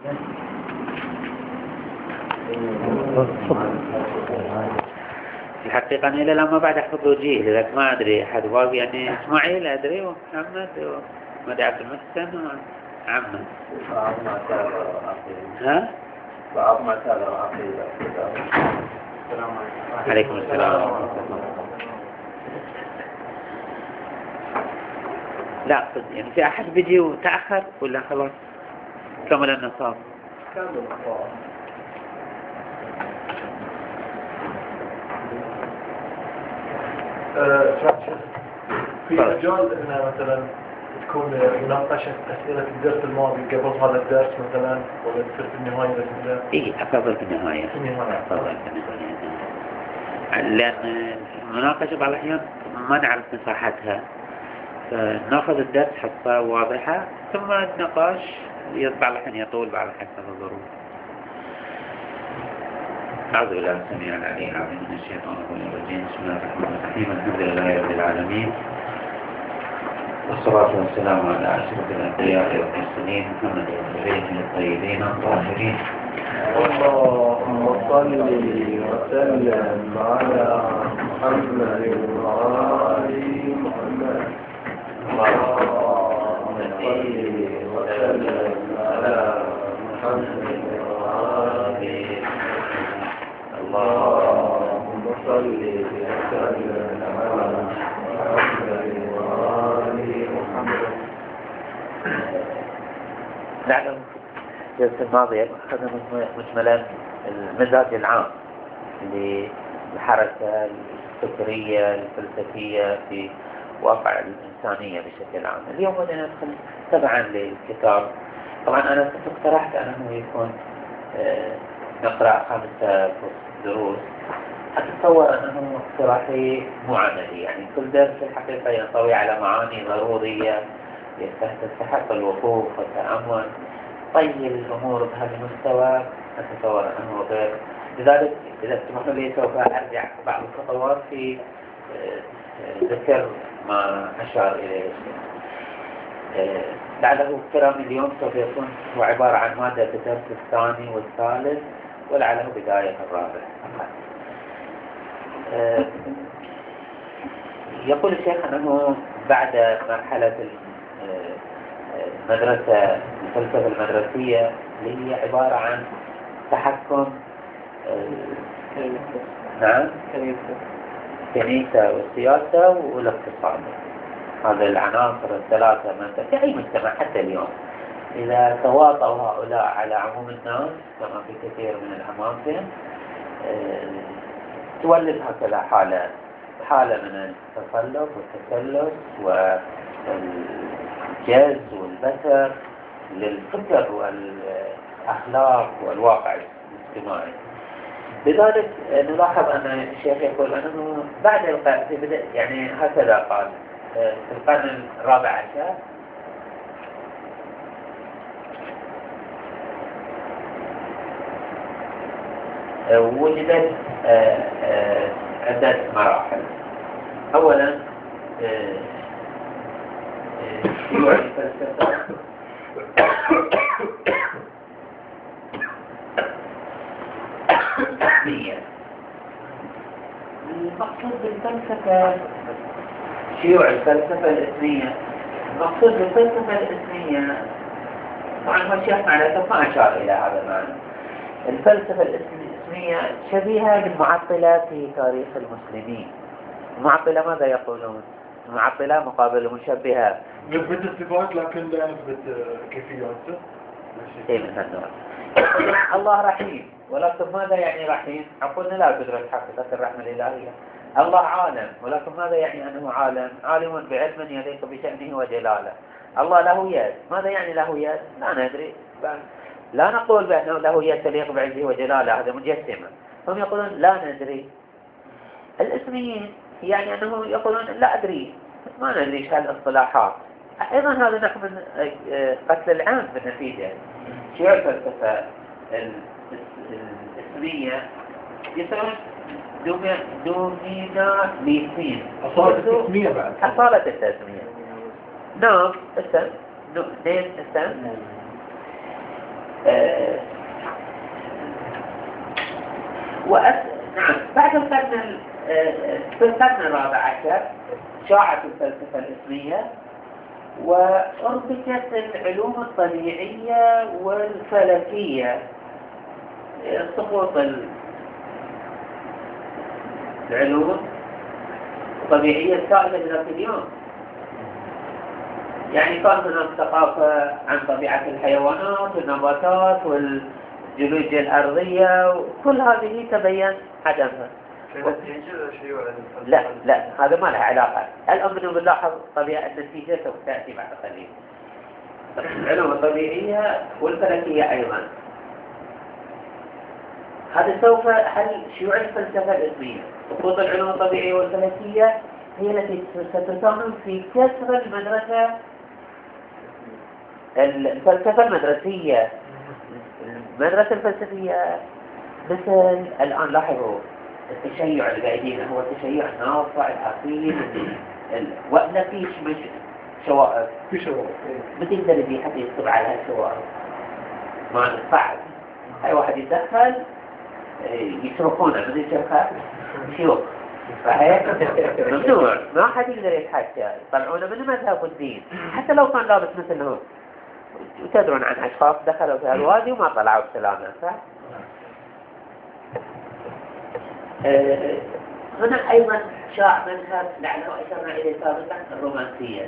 الحقيقة أنا إلى الآن ما بعد أحفظ وجيه، لذلك ما أدري أحد واقع يعني إسماعيل أدري ومحمد ومدى عبد المحسن وعمه. ها؟ بعض ما كان عقيدة. عليكم السلام ورحمة الله. لا أقصد يعني في أحد بيجي وتأخر ولا خلاص كمل النصاب؟ كامل النصاب. في مجال ان مثلا تكون مناقشة أسئلة الدرس الماضي قبل هذا الدرس مثلا، ولا تصير في النهاية بس كذا؟ إيه أفضل في النهاية. في النهاية. أفضل في النهاية. لأن المناقشة بعض الأحيان ما نعرف مساحتها، فناخذ الدرس حصة واضحة ثم النقاش بعض الأحيان يطول بعض حسب الظروف. أعوذ بالله السميع العليم من الشيطان الرجيم. بسم الله الرحمن الرحيم. الحمد لله رب العالمين، والصلاة والسلام على أشرف الأنبياء والمرسلين محمد وآله الطيبين الطاهرين. اللهم صل وسلم على محمد وآل محمد. اللهم صل وسلم على محمد وآل محمد. اللهم صل وسلم على محمد وآل محمد. نعلم الجلسة الماضية أخذنا مجملا المزاج العام للحركة الفكرية الفلسفية في واقع الإنسانية بشكل عام. اليوم بدنا ندخل تبعا للكتاب. طبعا أنا كنت اقترحت أنه يكون نقرأ 5 دروس. أتصور أنه اقتراحي مو عملي، يعني كل درس في الحقيقة ينطوي على معاني ضرورية تستحق الوقوف والتأمل. طي الأمور بهذا المستوى أتصور أنه غير. لذلك إذا تسمحوا لي سوف أرجع بعض الخطوات في ذكر ما أشار إليه الشيخ. لعله كلام اليوم سوف يكون هو عبارة عن مادة الدرس الثاني والثالث، ولعله بداية الرابع. يقول الشيخ أنه بعد مرحلة المدرسة الفلسفة المدرسية اللي هي عبارة عن تحكم نعم الكنيسة والسياسة والاقتصاد. هذه العناصر الثلاثة مثلا في أي مجتمع حتى اليوم إذا تواطوا هؤلاء على عموم الناس كما في كثير من الأماكن تولد هكذا حالة من التسلط والتسلس والجز والبتر للفكر والأخلاق والواقع الاجتماعي. لذلك نلاحظ أن الشيخ يقول أنه بعد القرن يعني هكذا قال في القرن الرابع عشر وجدت عدة مراحل. أولا شيوع الفلسفة الإسمية. المقصود بالفلسفة شيوع الفلسفة الإسمية. المقصود بالفلسفة الإسمية طبعا هو الشيخ معناته ما أشار إلى هذا المعنى. الفلسفة الإسمية شبيهة بالمعطلة في تاريخ المسلمين. المعطلة ماذا يقولون؟ المعطلة مقابل المشبهة نثبت الصفات لكن لا نثبت كيفياته. شيء من هالنوع. الله رحيم، ولكن ماذا يعني رحيم؟ قلنا لا تدرك حقيقة الرحمة الإلهية. الله عالم، ولكن ماذا يعني أنه عالم؟ عالم بعلم يليق بشأنه وجلاله. الله له يد، ماذا يعني له يد؟ لا ندري. لا نقول بأنه له يد تليق بعزه وجلاله، هذا مجسمة. هم يقولون لا ندري. الاسميين يعني أنه يقولون لا أدري، ما ندري ايش هالاصطلاحات. أيضا هذا نحو من قتل العام بالنتيجة. شيوع الفلسفة الاسمية يسمون دوميناليسين. أصالة التسمية بعد. أصالة التسمية. نعم اسم نين اسم نعم، بعد في القرن الرابع عشر شاعت الفلسفة الإسمية وأربكت العلوم الطبيعية والفلكية. سقوط العلوم الطبيعية السائدة بذات اليوم، يعني كان هناك ثقافة عن طبيعة الحيوانات والنباتات والجيولوجيا الأرضية، وكل هذه تبين عدمها. لا هذا ما لها علاقة. الآن بنلاحظ طبيعة النتيجة سوف تأتي بعد قليل. العلوم الطبيعية والفلكية أيضا، هذا سوف هل شيوع الفلسفة الإسمية سقوط العلوم الطبيعية والفلكية هي التي ستساهم في كسر الفلسفة المدرسية. المدرسة الفلسفية مثل الآن لاحظوا التشيع اللي قاعدين هو تشيع ناصع الأصيل ولا فيش مش شوائب؟ في شوائب بتقدر يجي حتى يكتب على هالشوائب ما صعب. أي واحد يتدخل يشرفونه من الشركات شيوخ صحيح ممنوع، ما حد يقدر يتحكى، يطلعونه من مذهب الدين حتى لو كان لابس مثلهم. وتدرون عن أشخاص دخلوا في الوادي وما طلعوا بسلامة صح؟ هنا أيضا شاع مذهب لعله أشرنا إليه سابقا الرومانسية.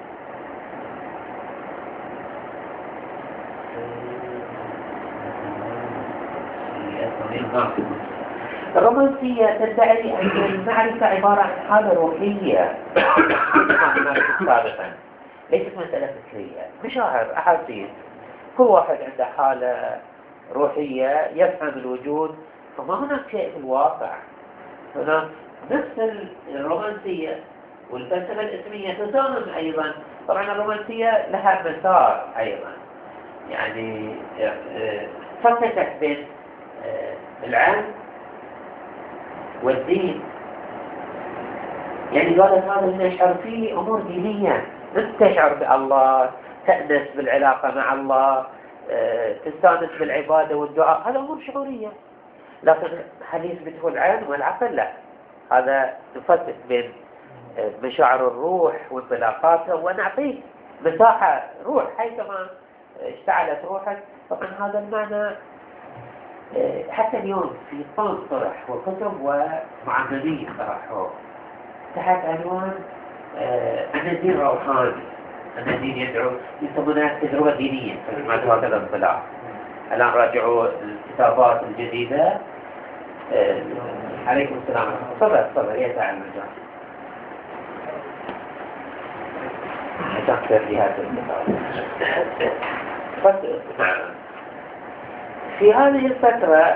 الرومانسية تدعي أن المعرفة عبارة عن حالة روحية سابقا، ليست مسألة فكرية، مشاعر أحاسيس. كل واحد عنده حالة روحية يفهم الوجود، فما هناك شيء في الواقع. هناك نفس الرومانسية والفلسفة الإسمية تساهم أيضا. طبعا الرومانسية لها مسار أيضا، يعني فككت بين العلم والدين، يعني قالت هذا اللي نشعر فيه أمور دينية، أنت تشعر بالله، تأنس بالعلاقة مع الله، تستانس بالعبادة والدعاء، هذا أمور شعورية. لكن هل يثبته العلم والعقل؟ لا، هذا نفكك بين مشاعر الروح وانطلاقاتها ونعطيه مساحة روح حيثما اشتعلت روحك. طبعا هذا المعنى حتى اليوم في طنز طرح وكتب ومعممين طرحوه تحت عنوان أن الدين روحاني، أن الدين يدعو، يسمونها تجربة دينية، ما هكذا انطلاق. الآن راجعوا الكتابات الجديدة. عليكم السلام. تفضل يا ساعة المجال تذكر لهذا الكتاب. نعم، في هذه الفترة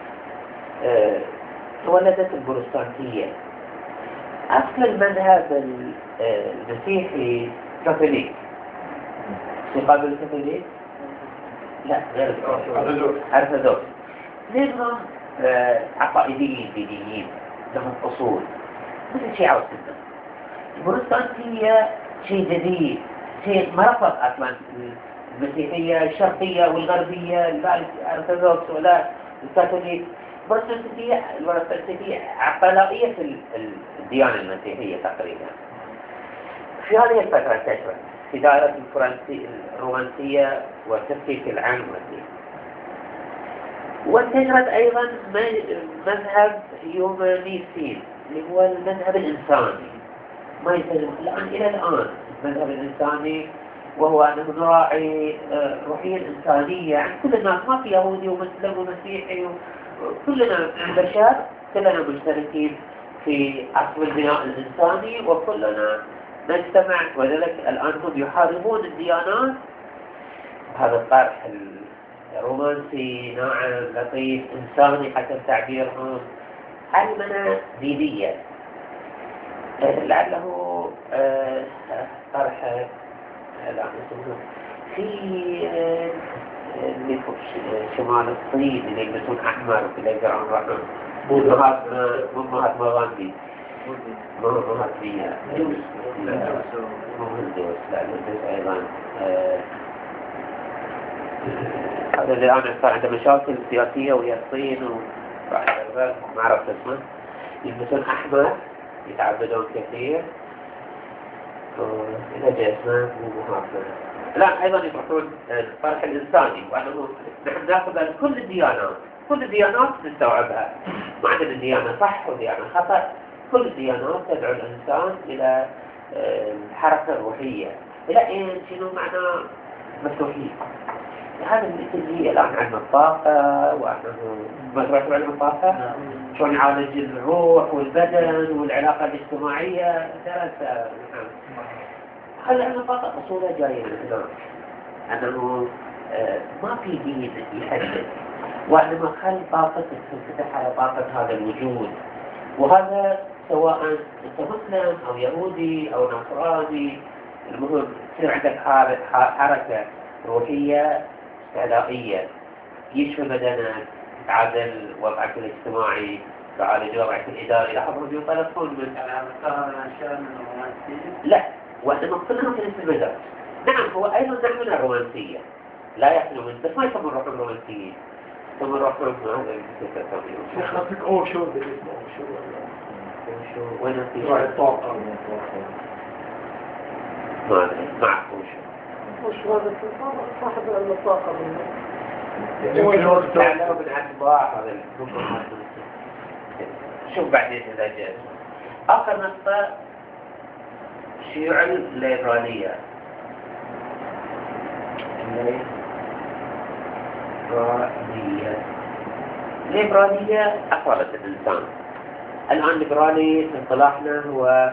تولدت البروتستانتية. أصل المذهب المسيحي كاثوليك، يقابل الكاثوليك؟ لا، غير أرثوذكس. لهم عقائديين دينيين، لهم أصول مثل الشيعة والسنة. البروتستانتية شيء جديد، شيء ما رفض أصلا المسيحية الشرقية والغربية، الأرثوذكس ولا الكاثوليك. البروتستانتية عقلائية في الديانة المسيحية تقريبا. في هذه الفترة تشرع في دائرة الرومانسية وتفكيك العلم والدين. وانتشرت أيضا مذهب هيومانيسي اللي هو المذهب الإنساني، ما يسمى الآن إلى الآن المذهب الإنساني، وهو أنه نراعي روحية الإنسانية عن كل الناس، ما في يهودي ومسلم ومسيحي، كلنا بشر، كلنا مشتركين في أصل البناء الإنساني وكلنا نجتمع. وذلك الآن هم يحاربون الديانات. هذا الطرح الرومانسي ناعم لطيف إنساني حسب تعبيرهم، علمنا دينيا، لعله طرح في اللي شمال الصين اللي يلبسون أحمر وكذا يقرأون رقم مهاتما غاندي، مهاتما مهندوس، لا الهندوس أيضا. هذا اللي الآن صار عنده مشاكل سياسية ويا الصين ما عرفت اسمه، يلبسون أحمر، يتعبدون كثير، إذا جاء اسمه مو محافظ. لا أيضا يطرحون الطرح الإنساني، وأنه نحن نأخذ عن كل الديانات، كل الديانات نستوعبها، ما عندنا ديانة صح وديانة خطأ، كل الديانات تدعو الإنسان إلى الحركة الروحية، إلى إيه شنو معنى مفتوحين. هذا مثل هي الآن علم الطاقة، وأنه ما سمعتوا علم الطاقة؟ شلون يعالج الروح والبدن والعلاقة الاجتماعية، درسة. هذا علم الطاقة أصوله جاية من هناك، أنه ما في دين يحدد، وإنما خلي طاقتك تنفتح على طاقة هذا الوجود. وهذا سواء أنت مسلم أو يهودي أو نصراني، المهم تصير عندك حركة روحية استعلائية، يشفي بدنك، تعادل وضعك الاجتماعي، تعالج وضعك الإداري. لاحظوا يطلقون من لا، وإنما كلهم في نفس المدرسة. نعم هو أيضا نوع من الرومانسية، لا يحلو من بس ما يسمون روحهم رومانسيين، يسمون روحهم هذا شيخ نفسك أوشو بالاسم أوشو وين في الطاقة ما أدري معك وش هذا صاحب الطاقة تعلموا من أتباع هذا الحكم. شوف بعدين إذا جاء آخر نقطة، الشيوع الليبرالية. الليبرالية أفضلت الإنسان. الآن الليبرالي في اصطلاحنا هو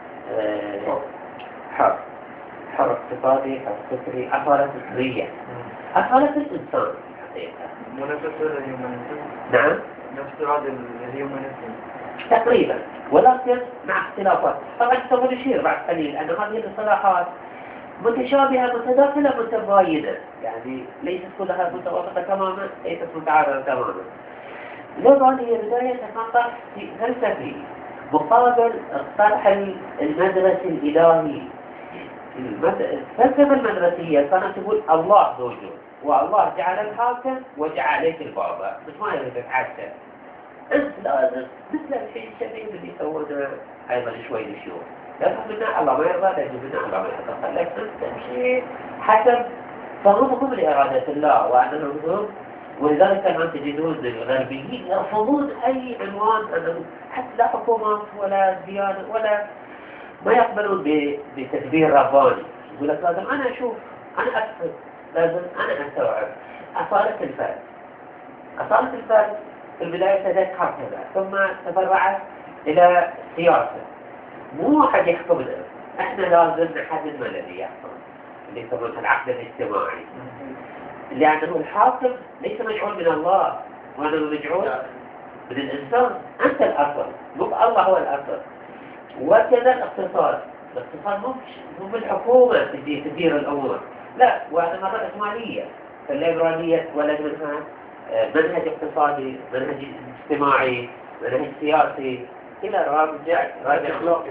حر اقتصادي، حر فكري، أفضلت الحرية، أفضلت الإنسان حقيقة. ونفس الهيومانيزم. نعم نفس هذا الهيومانيزم تقريبا، ولكن مع اختلافات. طبعا سوف نشير بعد قليل أن هذه الاصطلاحات متشابهة متداخلة متباينة، يعني ليست كلها متوافقة تماما، ليست متعارضة تماما. الليبرالية هي بداية تنطق فلسفي مقابل الطرح المدرسي الإلهي. الفلسفة المدرسية كانت تقول الله ذو وجود، والله جعل الحاكم وجعل عليك البابا، بس ما يريد تتعشى. انت لازم مثل الشيء الشديد اللي يسوونه ايضا شوي للشيوخ، لازم منا الله ما يرضى، لازم منا الله ما يرضى، خليك انت تمشي حسب فهمكم لإرادة الله وأنه هم. ولذلك كانوا تجدون الغربيين يرفضون أي عنوان، أنه حتى لا حكومات ولا ديانة ولا ما يقبلون بتدبير رباني. يقول لك لازم أنا أشوف، أنا أفهم، لازم أنا أستوعب. أصالة الفرد، أصالة الفرد في البداية ابتدت هكذا، ثم تفرعت إلى سياسة. مو أحد يحكمنا، إحنا لازم نحدد من الذي يحكم، اللي يسمونه العقد الاجتماعي، لأنه الحاكم ليس مجعول من الله، وأنه مجعول من الإنسان. أنت الأصل، مو الله هو الأصل. وكذا الاقتصاد مو بالحكومة تدير الأمور، لا، وإنما الرأسمالية. فالليبرالية ولد منها منهج اقتصادي، منهج اجتماعي، منهج سياسي، إلى راجع أخلاقي.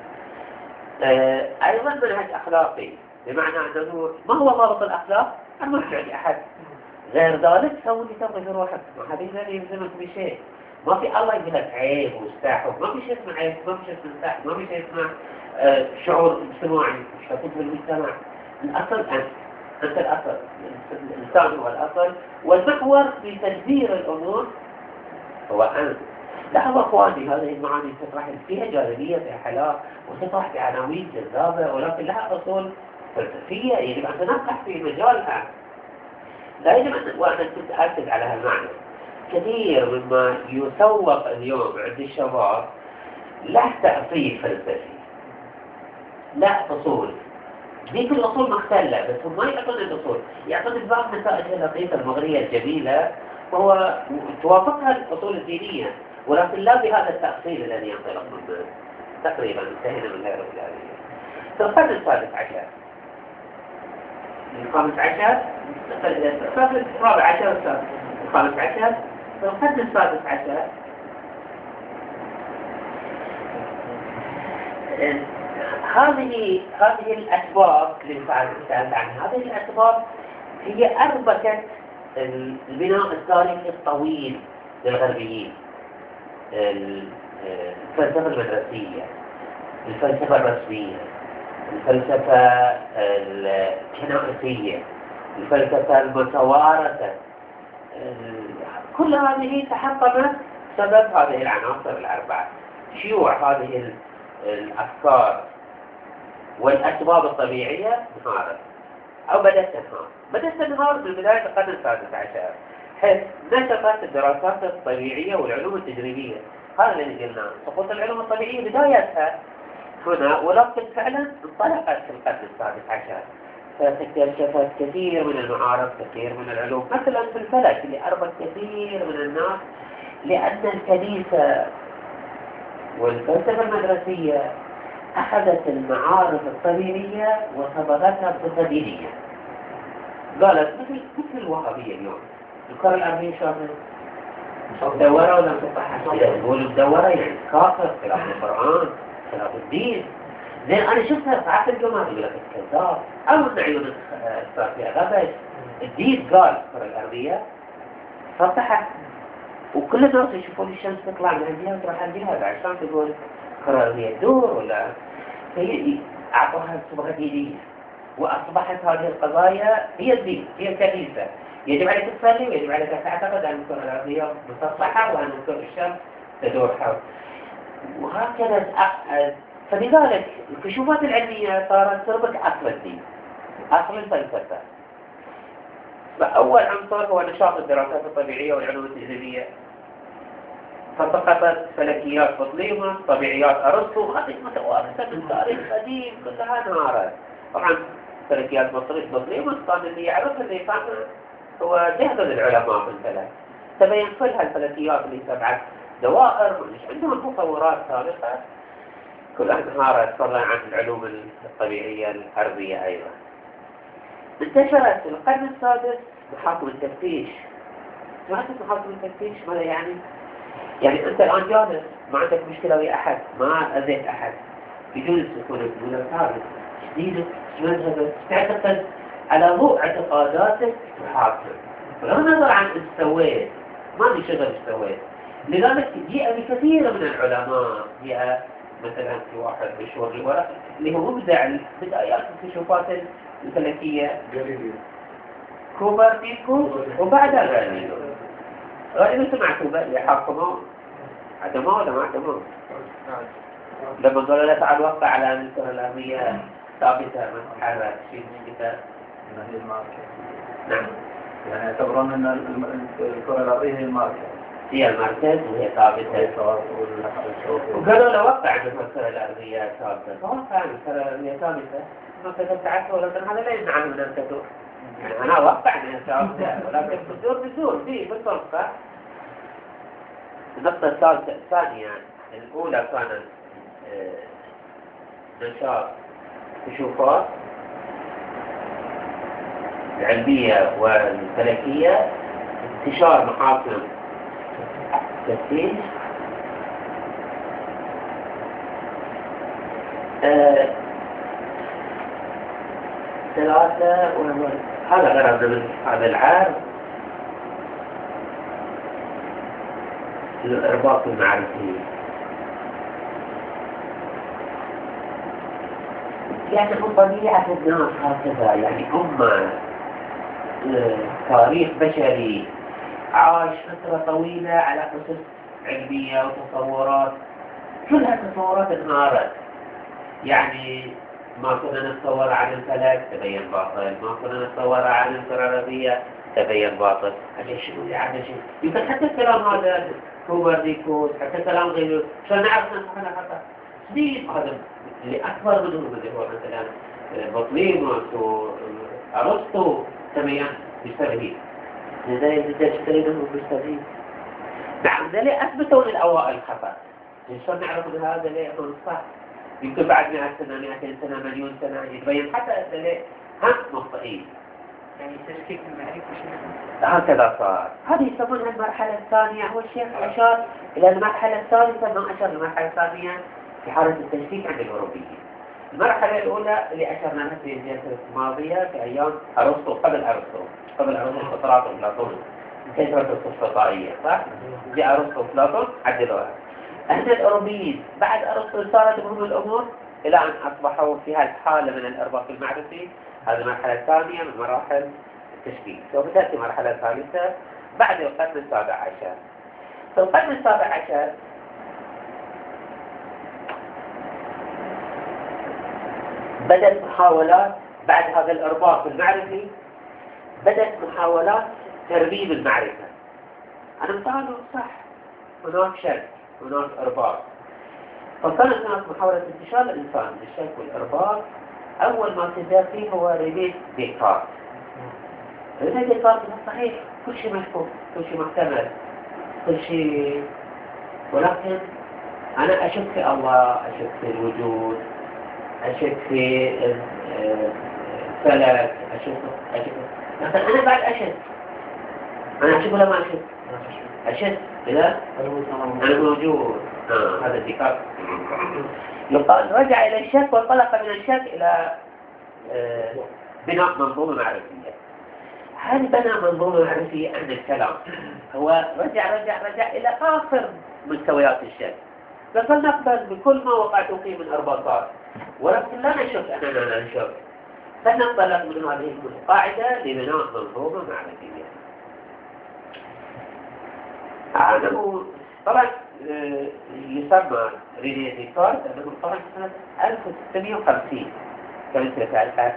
أيضا منهج أخلاقي، بمعنى أنه ما هو ضابط الأخلاق؟ أن ما في أحد غير ذلك سوي اللي تبغي في روحك، ما حد يقدر يلزمك بشيء. ما في الله يقول لك عيب واستحب، ما في شيء اسمه عيب، ما في شيء اسمه استحب، ما في شيء اسمه شعور اجتماعي مش هتكون في المجتمع. الأصل أنت الأصل، الإنسان هو الأصل، والمحور في تدبير الأمور هو أنت. لاحظوا أخواني، هذه المعاني تطرح فيها جاذبية، فيها حلاوة، وتطرح بعناوين جذابة، ولكن لها أصول فلسفية يجب أن تنقح في مجالها. لا يجب أن تتأكد على هالمعنى. كثير مما يسوق اليوم عند الشباب له تأصيل فلسفي، له أصول. ذيك الأصول مختلة، بس هم ما يعطون الأصول، يعطون بعض نتائج اللطيفة المغرية الجميلة، وهو توافقها الأصول الدينية، ولكن لا بهذا التأصيل الذي ينطلق منه. تقريبا انتهينا من هذه الرجالية. في القرن السادس عشر، الخامس عشر، الرابع عشر، الخامس عشر، في القرن السادس عشر هذه الأسباب اللي سألت عنها، هذه الأسباب هي أربكت البناء التاريخي الطويل للغربيين، الفلسفة المدرسية، الفلسفة الرسمية، الفلسفة الكنائسية، الفلسفة المتوارثة، كل هذه تحطمت بسبب هذه العناصر الأربعة. شيوع هذه الأفكار والأسباب الطبيعية انهارت أو بدأت تنهار من بداية القرن السادس عشر، حيث نشطت الدراسات الطبيعية والعلوم التجريبية. هذا اللي قلناه، سقوط العلوم الطبيعية بدايتها هنا، ولكن فعلا انطلقت في القرن السادس عشر، فتكتشفت كثير من المعارف، كثير من العلوم، مثلا في الفلك اللي أربط كثير من الناس، لأن الكنيسة والفلسفة المدرسية أخذت المعارف الطبيعية وصبغتها بصديقية. قالت مثل الوهابية اليوم، الكرة الأرضية شافت مدورة ولا مسطحة؟ يقولوا مدورة، يعني كافر، خلاف القرآن، خلاف الدين. زين أنا شفتها في عهد الجماعة يقول لك الكذاب، أو إن عيون صار فيها غبش. الدين قال الكرة الأرضية سطحت، وكل الناس يشوفون الشمس تطلع من عندها وتروح عندها، عشان تقول الكرة الأرضية تدور ولا هي. أعطوها صبغة دينية، وأصبحت هذه القضايا هي الدين، هي الكنيسة. يجب عليك تصلي ويجب عليك تعتقد أن الكرة الأرضية مسطحة وأن الشمس تدور حول، وهكذا. فلذلك الكشوفات العلمية صارت تربط أصل الدين، أصل الفلسفة. فأول عنصر هو نشاط الدراسات الطبيعية والعلوم التجريبية، فسقطت فلكيات بطليموس، طبيعيات أرسطو، هذه متوارثة من تاريخ قديم كلها انهارت. طبعا فلكيات بطليموس كان اللي يعرف اللي فهم هو جهد العلماء في الفلك، تبين كل هالفلكيات اللي 7 دوائر مش عندهم تصورات سابقة، كلها انهارت، فضلا عن العلوم الطبيعية الأرضية أيضا. انتشرت في القرن السادس محاكم التفتيش. سمعتوا محاكم التفتيش ماذا يعني؟ يعني أنت الآن جالس ما عندك مشكلة ويا أحد، ما أذيت أحد، يجوز يكون يقول ثابت شديدك، مذهبك، تعتقد على ضوء اعتقاداتك تحاكم، بغض النظر عن ايش سويت، ما لي شغل ايش سويت. لذلك جاء بكثير من العلماء، جاء مثلا في واحد مشهور الورق اللي هو مبدع بدايات الكشوفات الفلكية، كوبرنيكوس، وبعدها غاليليو. غاليليو سمعتوا اللي حاكموا عدموه ولا ما عدموه؟ لما قالوا لا تعال وقع على أن الكرة الأرضية ثابتة ما تتحرك، شيء كذا. هي الماركة. نعم. يعني يعتبرون أن الكرة الأرضية هي الماركة. هي المركز وهي ثابتة. وقالوا لو وقع عن الكرة الأرضية ثابتة، فوقع عن الكرة الأرضية ثابتة، ما كتبت عنه، ولكن هذا لا يمنع عنه من أن تدور. يعني أنا وقع أنها ثابتة، ولكن بتدور دي بالطرفة. النقطة الثانية الأولى كانت نشاط كشوفات العلمية والفلكية، انتشار محاكم تفتيش، ثلاثة، هذا غرض من هذا العام الإرباط المعرفي. يعني هم طبيعة الناس هكذا، يعني هم تاريخ بشري عاش فترة طويلة على أسس علمية وتصورات، كلها تصورات انهارت. يعني ما كنا نتصور عن الفلك تبين باطل، ما كنا نتصور عن الكرة الأرضية تبين باطل. هذا شنو يعني شيء؟ يمكن حتى الكلام هذا كوبرنيكوس، حتى كلام غيره، عشان نعرف نحن خطأ. سنين هذا اللي أكبر منهم اللي هو مثلا بطليموس وأرسطو تبين بالسبب. لذلك تجترينهم بالسبب. نعم ذلك أثبتوا للأوائل خطأ. عشان نعرف أن هذا ليه يكون صح. يمكن بعد 100 سنة 200 سنة مليون سنة يتبين حتى ذلك هم مخطئين. يعني تشكيك المعرفة هكذا صار. هذه يسمونها المرحلة الثانية. أول شيء أشار إلى المرحلة الثالثة، ما أشار المرحلة الثانية في حالة التشكيك عند الأوروبيين. المرحلة الأولى اللي أشرنا لها في الجلسة الماضية في أيام أرسطو، قبل أرسطو سقراط وأفلاطون. كثرة الفضائية صح؟ جاء أرسطو وأفلاطون عدلوها. أهل الأوروبيين بعد أرسطو صارت بهم الأمور إلى أن أصبحوا في هالحالة من الإرباك المعرفي. هذه المرحلة الثانية من مراحل التشكيل. سوف تأتي مرحلة ثالثة بعد القرن السابع عشر. في القرن السابع عشر بدأت محاولات بعد هذا الإرباك المعرفي، بدأت محاولات تربيب المعرفة. أنا قالوا صح هناك شك هناك إرباك، فكانت هناك محاولة انتشار الإنسان بالشك والإرباك. أول ما ابتدأ فيه هو رينيه ديكارت. رينيه ديكارت صحيح كل شيء مشكوك، كل شيء محتمل، كل شيء، ولكن أنا أشك في الله، أشك في الوجود، أشك في الفلك، أشك لكن أنا بعد أشك. أنا أشك ولا ما أشك؟ أشك إذا أنا موجود. هذا ديكارت. يقال رجع إلى الشك وانطلق من الشك إلى بناء منظومة معرفية. هل بنى منظومة معرفية عند الكلام؟ هو رجع إلى آخر مستويات الشك. فلنقبل بكل ما وقعت فيه من إرباطات، ولكن لا نشك أننا لا نشك. فلننطلق من هذه القاعدة لبناء منظومة معرفية. أنه طبعا يسمى رينيه ديكارت أنه طبعا سنة 1650 كانت تعرفها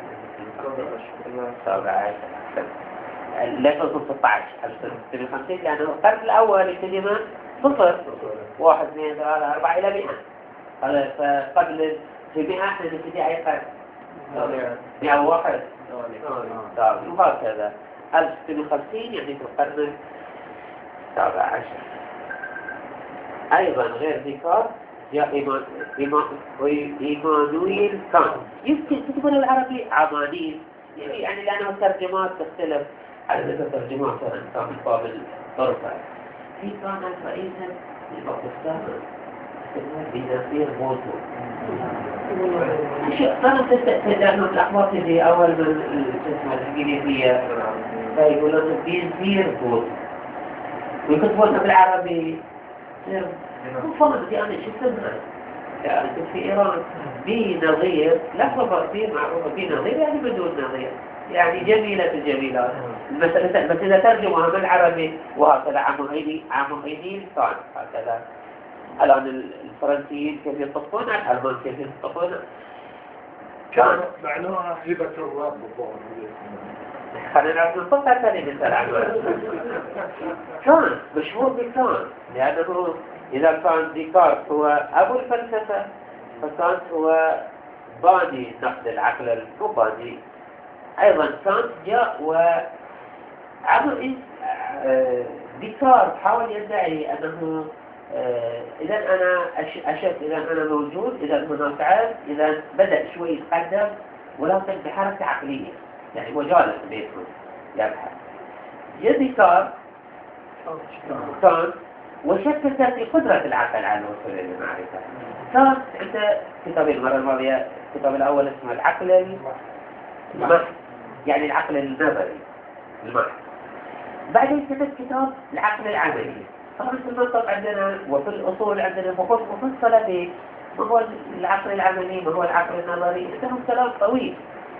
1650 لأنه القرن الأول يبتدي من 0 1 2 3 4 إلى 100. فقبل في 100 احنا نبتدي أي قرن 101 وهكذا 1650 يعني في القرن السابع عشر. أيضا غير ديكارت جاء إيمانويل كانت. يمكن تكتبون العربي عمانيل يعني لأنه الترجمات تختلف على ترجمات الإنسان من باب الطرفة. في كانت رئيسا لباكستان بنصير بوتو. كانت تستخدم الأخبار في أول من الإنجليزية فيقولون بنصير بوتو ويكتبونها بالعربي مفضل دي أنا شو اسمها يعني في إيران بنظير لفظة كثير معروفة بنظير يعني بدون نظير يعني جميلة الجميلات. بس إذا ترجمها بالعربي وهكذا عموميين كان هكذا. الآن الفرنسيين كيف يطبقون الألمان كيف يطبقون كان معناها هبة الرب بالضبط. خلينا نعرف نطبق ثاني مثال عنه. كان مشهور بكان لأنه إذا كان ديكارت هو أبو الفلسفة فكانت هو باني نقد العقل المباني. أيضا كانت جاء وعمل ديكارت حاول يدعي أنه إذا أنا أشك إذا أنا موجود إذا هناك عالم إذا بدأ شوي يتقدم ولكن بحركة عقلية يعني هو جالس بيته يبحث. ديكارت كان وشكك في قدرة العقل على الوصول إلى المعرفة. كان عند كتابين المرة الماضية الكتاب الأول اسمه العقل المحض يعني العقل النظري المحض. بعدين كتب كتاب العقل العملي. طبعا في المنطق عندنا وفي الأصول عندنا بحوث مفصلة في ما هو العقل العملي ما هو العقل النظري. عندهم كلام طويل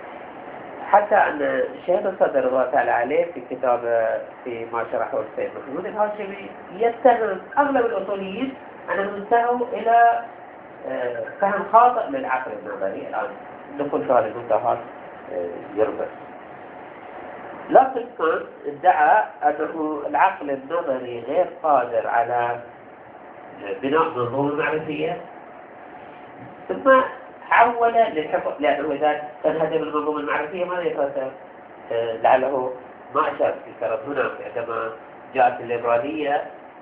حتى أن الشيخ الصدر رضي الله تعالى عليه في كتاب في ما شرحه السيد محمود الهاشمي يتهم أغلب الأصوليين أنهم انتهوا إلى فهم خاطئ للعقل النظري. الآن نقول في هذه المنتهات يربط. لكن كان ادعى أنه العقل النظري غير قادر على بناء منظومة معرفية ثم حول للحفظ لأنه إذا تنهدم المنظومة المعرفية ماذا يترتب؟ لعله ما أشار في الكلام هنا عندما جاءت الليبرالية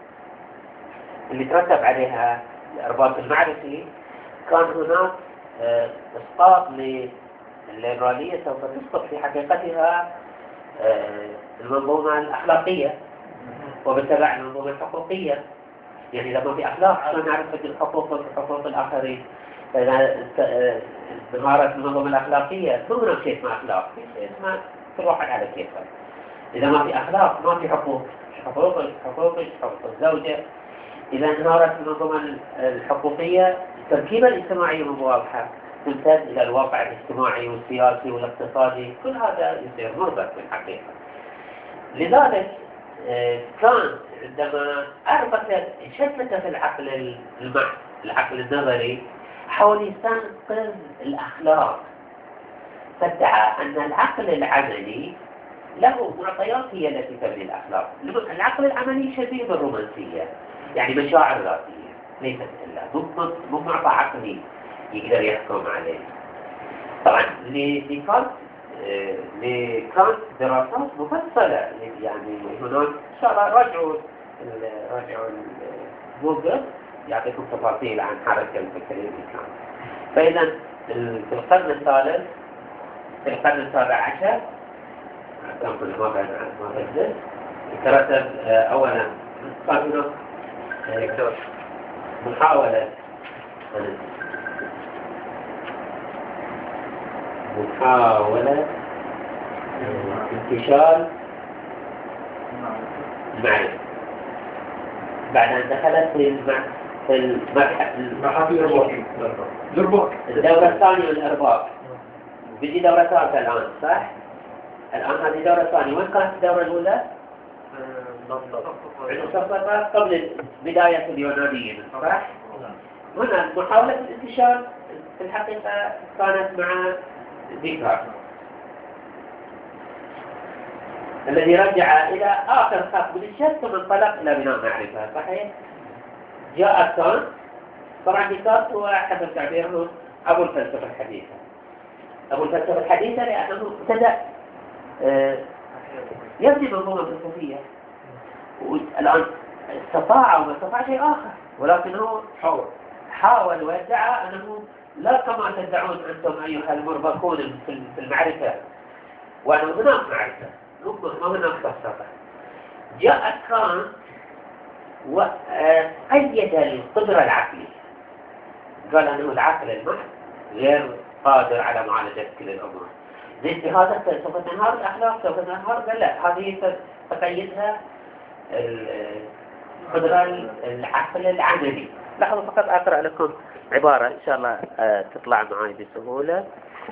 اللي ترتب عليها الإرباط المعرفي كان هناك إسقاط للليبرالية سوف تسقط في حقيقتها المنظومة الأخلاقية وبالتبع المنظومة الحقوقية. يعني إذا ما في أخلاق شلون نعرف حقوق الآخرين؟ فإذا انهارت المنظومة الأخلاقية مو هناك شيء اسمه أخلاق، في شيء اسمه كل واحد على كيفه. إذا ما في أخلاق ما في حقوق حقوق الزوجة. إذا انهارت المنظومة الحقوقية التركيبة الاجتماعية مو واضحة، تمتد إلى الواقع الاجتماعي والسياسي والاقتصادي، كل هذا يصير مربك في الحقيقة. لذلك كانت عندما شتت العقل المحض، العقل النظري، حاول يستنقذ الأخلاق، فادعى أن العقل العملي له معطيات هي التي تبني الأخلاق. العقل العملي شبيه بالرومانسية، يعني مشاعر ذاتية ليست إلا مو معطى عقلي يقدر يحكم عليه. طبعا لكانت دراسات مفصلة، يعني هناك إن شاء الله راجعوا جوجل يعطيكم تفاصيل عن حركة الفكرية الإسلام. فإذا في القرن الثالث، في القرن السابع عشر، كان كل ما بعد ما تجد ترتب أولا كان هناك محاولة انتشار المعرفة بعد أن دخلت في الدورة الثانية من الإرباك. بيجي دورة ثالثة الآن، صح؟ الآن هذه دورة ثانية. وين كانت الدورة الأولى؟ قبل بداية اليونانيين، صح؟ هنا محاولة الانتشار في الحقيقة كانت مع ديكارت الذي رجع إلى آخر خط من الشرق ثم انطلق إلى بناء معرفة. صحيح؟ جاء كانت، طبعا ديكارت هو حسب تعبيره أبو الفلسفة الحديثة. أبو الفلسفة الحديثة لأنه ابتدأ يبني منظومة فلسفية، والآن استطاع وما استطاع شيء آخر، ولكنه حاول وادعى أنه لا كما تدعون أنتم أيها المربكون في المعرفة، وأنه هناك معرفة، ما هناك فلسفة. جاء كانت وقيد القدرة العقلية، قال أنه العقل المحض غير قادر على معالجة كل الأمور. زين في هذا سوف تنهار الأخلاق، سوف تنهار، قال لا، هذه تقيدها القدرة العقل العملي. لاحظوا فقط أقرأ لكم عبارة إن شاء الله تطلع معي بسهولة.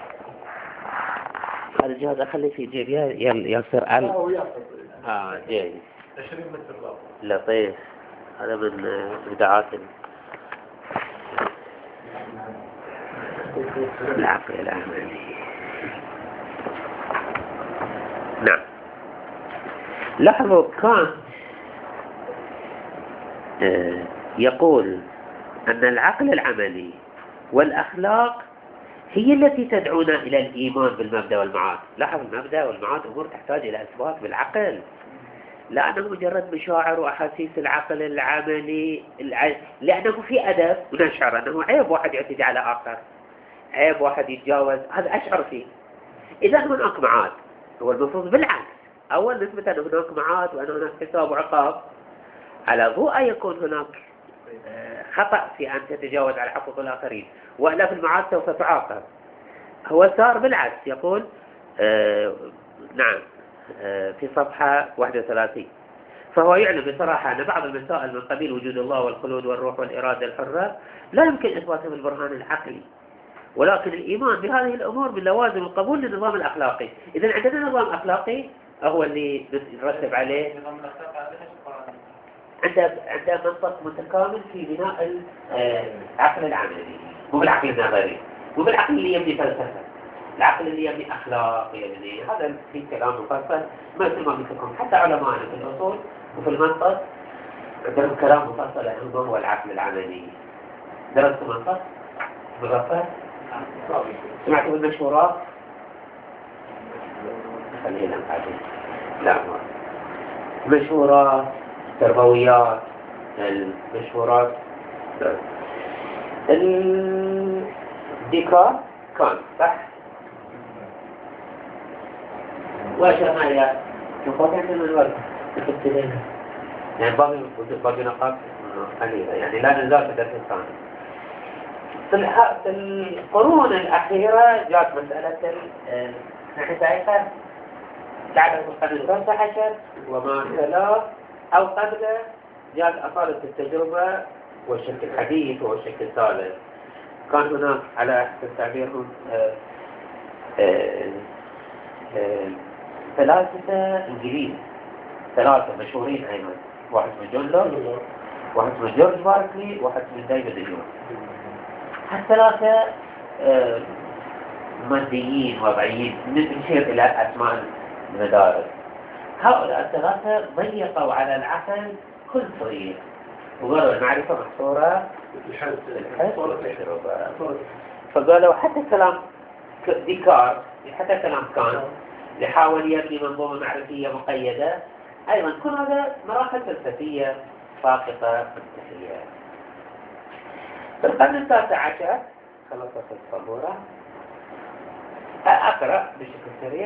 هذا الجهاز أخليه في جيبي يصير جيد 20 متر لطيف. هذا من إبداعات العقل العملي. نعم، لاحظوا كانت يقول أن العقل العملي والأخلاق هي التي تدعونا إلى الإيمان بالمبدأ والمعاد. لاحظ، المبدأ والمعاد أمور تحتاج إلى إثبات بالعقل، لأنه مجرد مشاعر وأحاسيس العقل العملي لأنه في أدب ونشعر أنه عيب واحد يعتدي على آخر، عيب واحد يتجاوز، هذا أشعر فيه. إذا هناك معاد، هو المفروض بالعكس، أول نثبت أن هناك معاد وأن هناك حساب وعقاب، على ضوء يكون هناك خطأ في أن تتجاوز على حقوق الآخرين، وإلا في المعاد سوف تعاقب. هو صار بالعكس، يقول نعم في صفحة 31: فهو يعلم بصراحة أن بعض المسائل من قبيل وجود الله والخلود والروح والإرادة الحرة لا يمكن إثباتها بالبرهان العقلي، ولكن الإيمان بهذه الأمور من لوازم القبول للنظام الأخلاقي. إذن عندنا نظام أخلاقي هو اللي نرتب عليه، عنده منطق متكامل في بناء العقل العملي، مو بالعقل النظري، مو بالعقل اللي يبني فلسفة، العقل اللي يبني أخلاق، يبني هذا في كلام مفصل مثل ما قلت لكم. حتى علماء في الأصول وفي المنطق عندهم كلام مفصل عن ما هو العقل العملي. درست منطق مغفل؟ سمعتوا بالمشهورات؟ خلينا نقعد. لا، مشهورات تربويات، المشهورات ديكارت كان صح؟ وأشرنا إلى نقاط عندنا الوقت نفتدينا، يعني باقي نقاط قليلة، يعني لا نزال في الدرس الثاني. في القرون الأخيرة جاءت مسألة نحن سائقة لعبة القرن 15 وما تلاه أو قبله جاءت أصالة التجربة والشكل الحديث والشكل الثالث. كان هناك على حسب تعبيرهم ثلاثة إنجليز، ثلاثة مشهورين أيضا، واحد اسمه جون لوك، واحد اسمه جورج باركلي، واحد اسمه ديفيد هيوم. هالثلاثة ماديين وضعيين، نشير إلى أسماء المدارس. هؤلاء الثلاثة ضيقوا على العقل كل طريق، وقالوا المعرفة محصورة بالحس والتجربة. فقالوا حتى كلام ديكارت، حتى كلام كانت يحاول يبني منظومة معرفية مقيدة، أيضا كل هذا مراحل فلسفية فاقطة منتهية. في القرن التاسع عشر خلصت الصبورة، أقرأ بشكل سريع.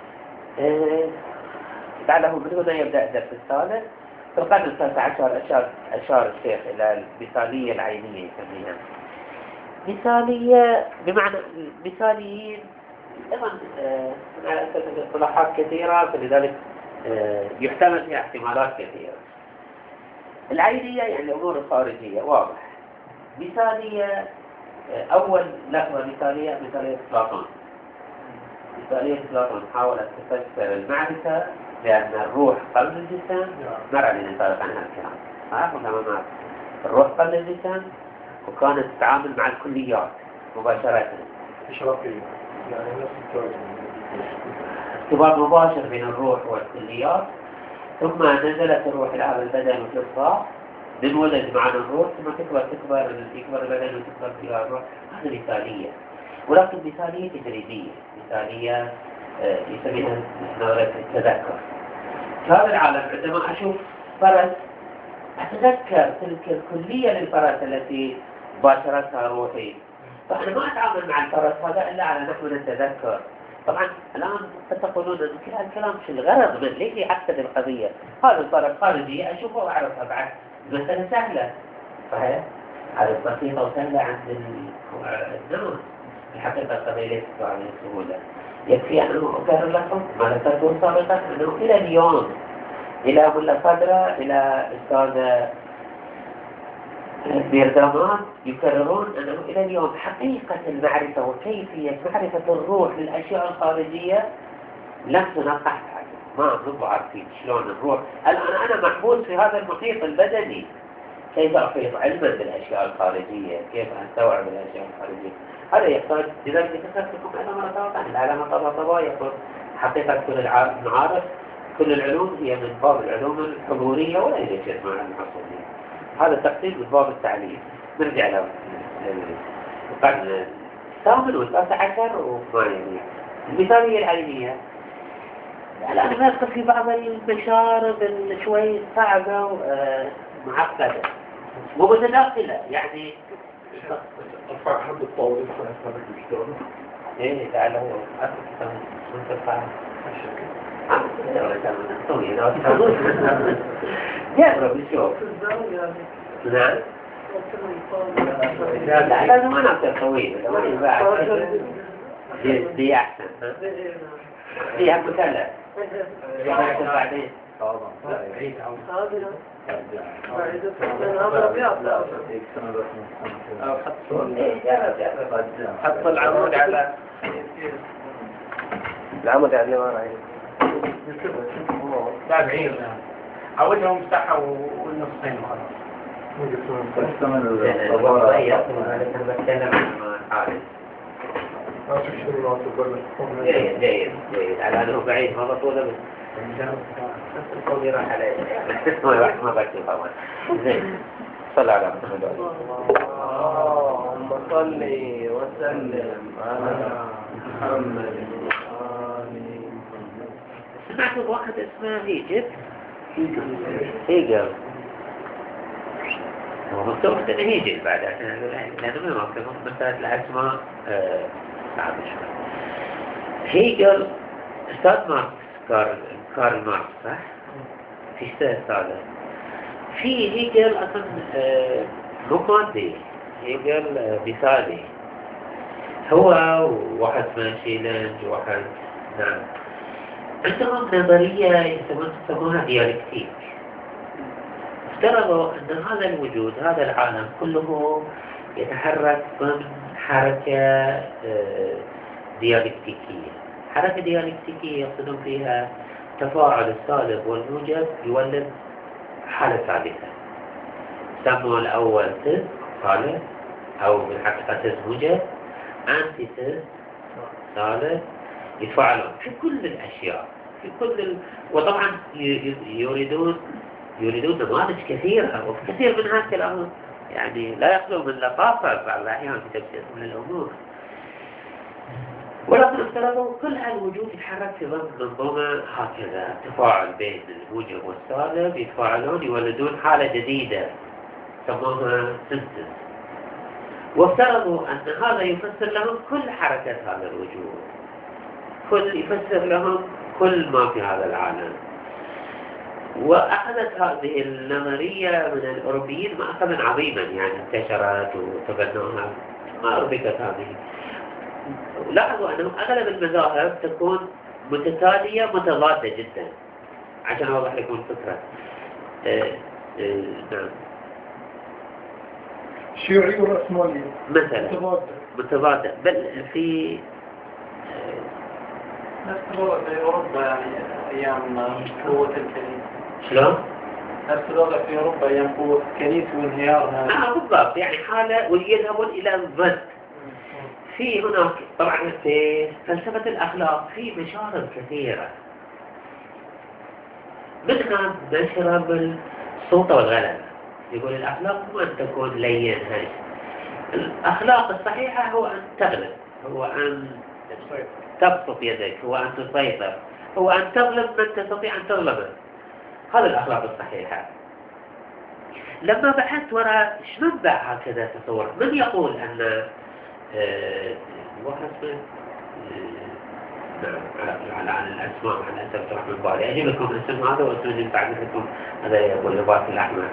لعله من هنا يبدأ الدرس الثالث. في القرن التاسع عشر أشار الشيخ إلى المثالية العينية يسميها. مثالية بمعنى مثاليين أيضا على أساس اصطلاحات كثيرة، فلذلك يحتمل فيها احتمالات كثيرة. العينية يعني الأمور الخارجية واضح. مثالية أول لحظة مثالية أفلاطون. مثالية أفلاطون حاولت تفسر المعرفة لأن الروح قبل الجسم، مرة لنطلق عن هالكلام تماما. الروح قبل الجسم، وكانت تتعامل مع الكليات مباشرة، إشراقية يعني نفس ارتباط مباشر بين الروح والكليات. ثم نزلت الروح إلى هذا البدن وتلقى، ننولد معنا الروح، ثم يكبر البدن وتكبر فيها الروح. هذه مثالية، ولكن مثالية تجريبية، مثالية يسميها نظرية التذكر. في هذا العالم عندما أشوف فرس أتذكر تلك الكلية للفرس التي باشرتها روحي، فأنا ما أتعامل مع الفرس هذا إلا على نحو التذكر. طبعا الآن تقولون أن كل هالكلام شو الغرض من ليش يعقد القضية؟ هذا الفرس خارجية أشوفه وأعرفها بعد، مسألة سهلة صحيح؟ هذه بسيطة وسهلة عند الناس. الحقيقة القضية ليست على السهولة. يكفي أنه أكرر لكم ما ذكرته سابقا، أنه إلى اليوم إلى ملا صدرة إلى أستاذ بيردامان يكررون أنه إلى اليوم حقيقة المعرفة وكيفية معرفة الروح للأشياء الخارجية لم تنقح بعد. ما نبغى عارفين شلون الروح. الآن أنا محبوس في هذا المحيط البدني، كيف أحيط علما بالأشياء الخارجية، كيف أستوعب الأشياء الخارجية. هذا يحتاج لذلك تذكركم أيضا مرة ثانية العلامة طبعا يقول حقيقة كل المعارف كل العلوم هي من باب العلوم الحضورية ولا يوجد شيء مع الحصولية. هذا تقسيم من باب التعليم. نرجع له القرن الثامن والتاسع عشر وما يعني المثالية العلمية. الآن نذكر في بعض المشارب شوي صعبة ومعقدة ومتداخلة يعني. أرفع حد الطاولة فأنا بشتغل. إيه لعله أكثر من ترفع الشكل. جرب نشوف. نعم. لا لازم ما نعطي طويل، ما ينفع. دي أحسن. فيها مثلث. بعدين. حط العمود على العمود على ما رأيك تابعين عودهم مساحة والنصين وخلاص. تستمر الصبارة بتكلم عن حارس. جيد على أنه بعيد ما بطولة بس القوم راح عليه ما بكتب طبعا. زين صلى على محمد اللهم صل وسلم على محمد. سمعت واحد اسمه هيجل ومكتوب انه هيجل بعد لانه ما مكتوب مسألة الاسماء صعبة شوي. هيجل استاذ ماركس كارل ماركس صح؟ في استاذ هذا في هيجل اصلا مو مادي، هيجل مثالي. هو واحد اسمه شيلنج واحد نعم عندهم نظرية يسمونها ديالكتيك. افترضوا أن هذا الوجود، هذا العالم كله يتحرك ضمن حركة ديالكتيكية. حركة ديالكتيكية يقصدون فيها تفاعل السالب والموجب يولد حالة ثالثة، سموا الأول تز سالب أو بالحقيقة تز موجب، أنتي تز سالب، يتفاعلون في كل الأشياء، في كل وطبعا يريدون نماذج كثيرة، وفي كثير من هذه الأمور يعني لا يخلو من لطافة بعض الأحيان في تفسير من الأمور. ولكن افترضوا كل هالوجود يتحرك في ضمن منظومة هكذا، تفاعل بين الموجب والسالب، يتفاعلون يولدون حالة جديدة سموها سنتز. وافترضوا أن هذا يفسر لهم كل حركة هذا الوجود، يفسر لهم كل ما في هذا العالم. وأخذت هذه النظرية من الأوروبيين مأخذا عظيما، يعني انتشرت وتبنوها ما أربكت هذه. لاحظوا أنه أغلب المذاهب تكون متتالية متضادة جدا، عشان أوضح لكم الفكرة. نعم، شيوعي ورأسمالي مثلا متضادة، بل في نفس الوضع في أوروبا يعني أيام قوة الكنيسة. شلون؟ نفس الوضع في أوروبا أيام قوة الكنيسة وانهيارها. بالضبط، يعني حالة ويذهبون إلى الضد. في هناك طبعا في فلسفة الأخلاق في مشارب كثيرة، منها مشرب السلطة والغلبة. يقول الأخلاق هو أن تكون لين هاي. الأخلاق الصحيحة هو أن تغلب، هو أن تبسط يدك، هو أن تسيطر، هو أن تغلب من تستطيع أن تغلبه. هذا الأخلاق الصحيحة. لما بحثت وراء ايش منبع هكذا تصور، من يقول أن واحد اسمه على الأسماء على أسف تروح من بالي، أجيب لكم الاسم هذا وأسمه بعد لكم هذا يقول لباس الأحمر.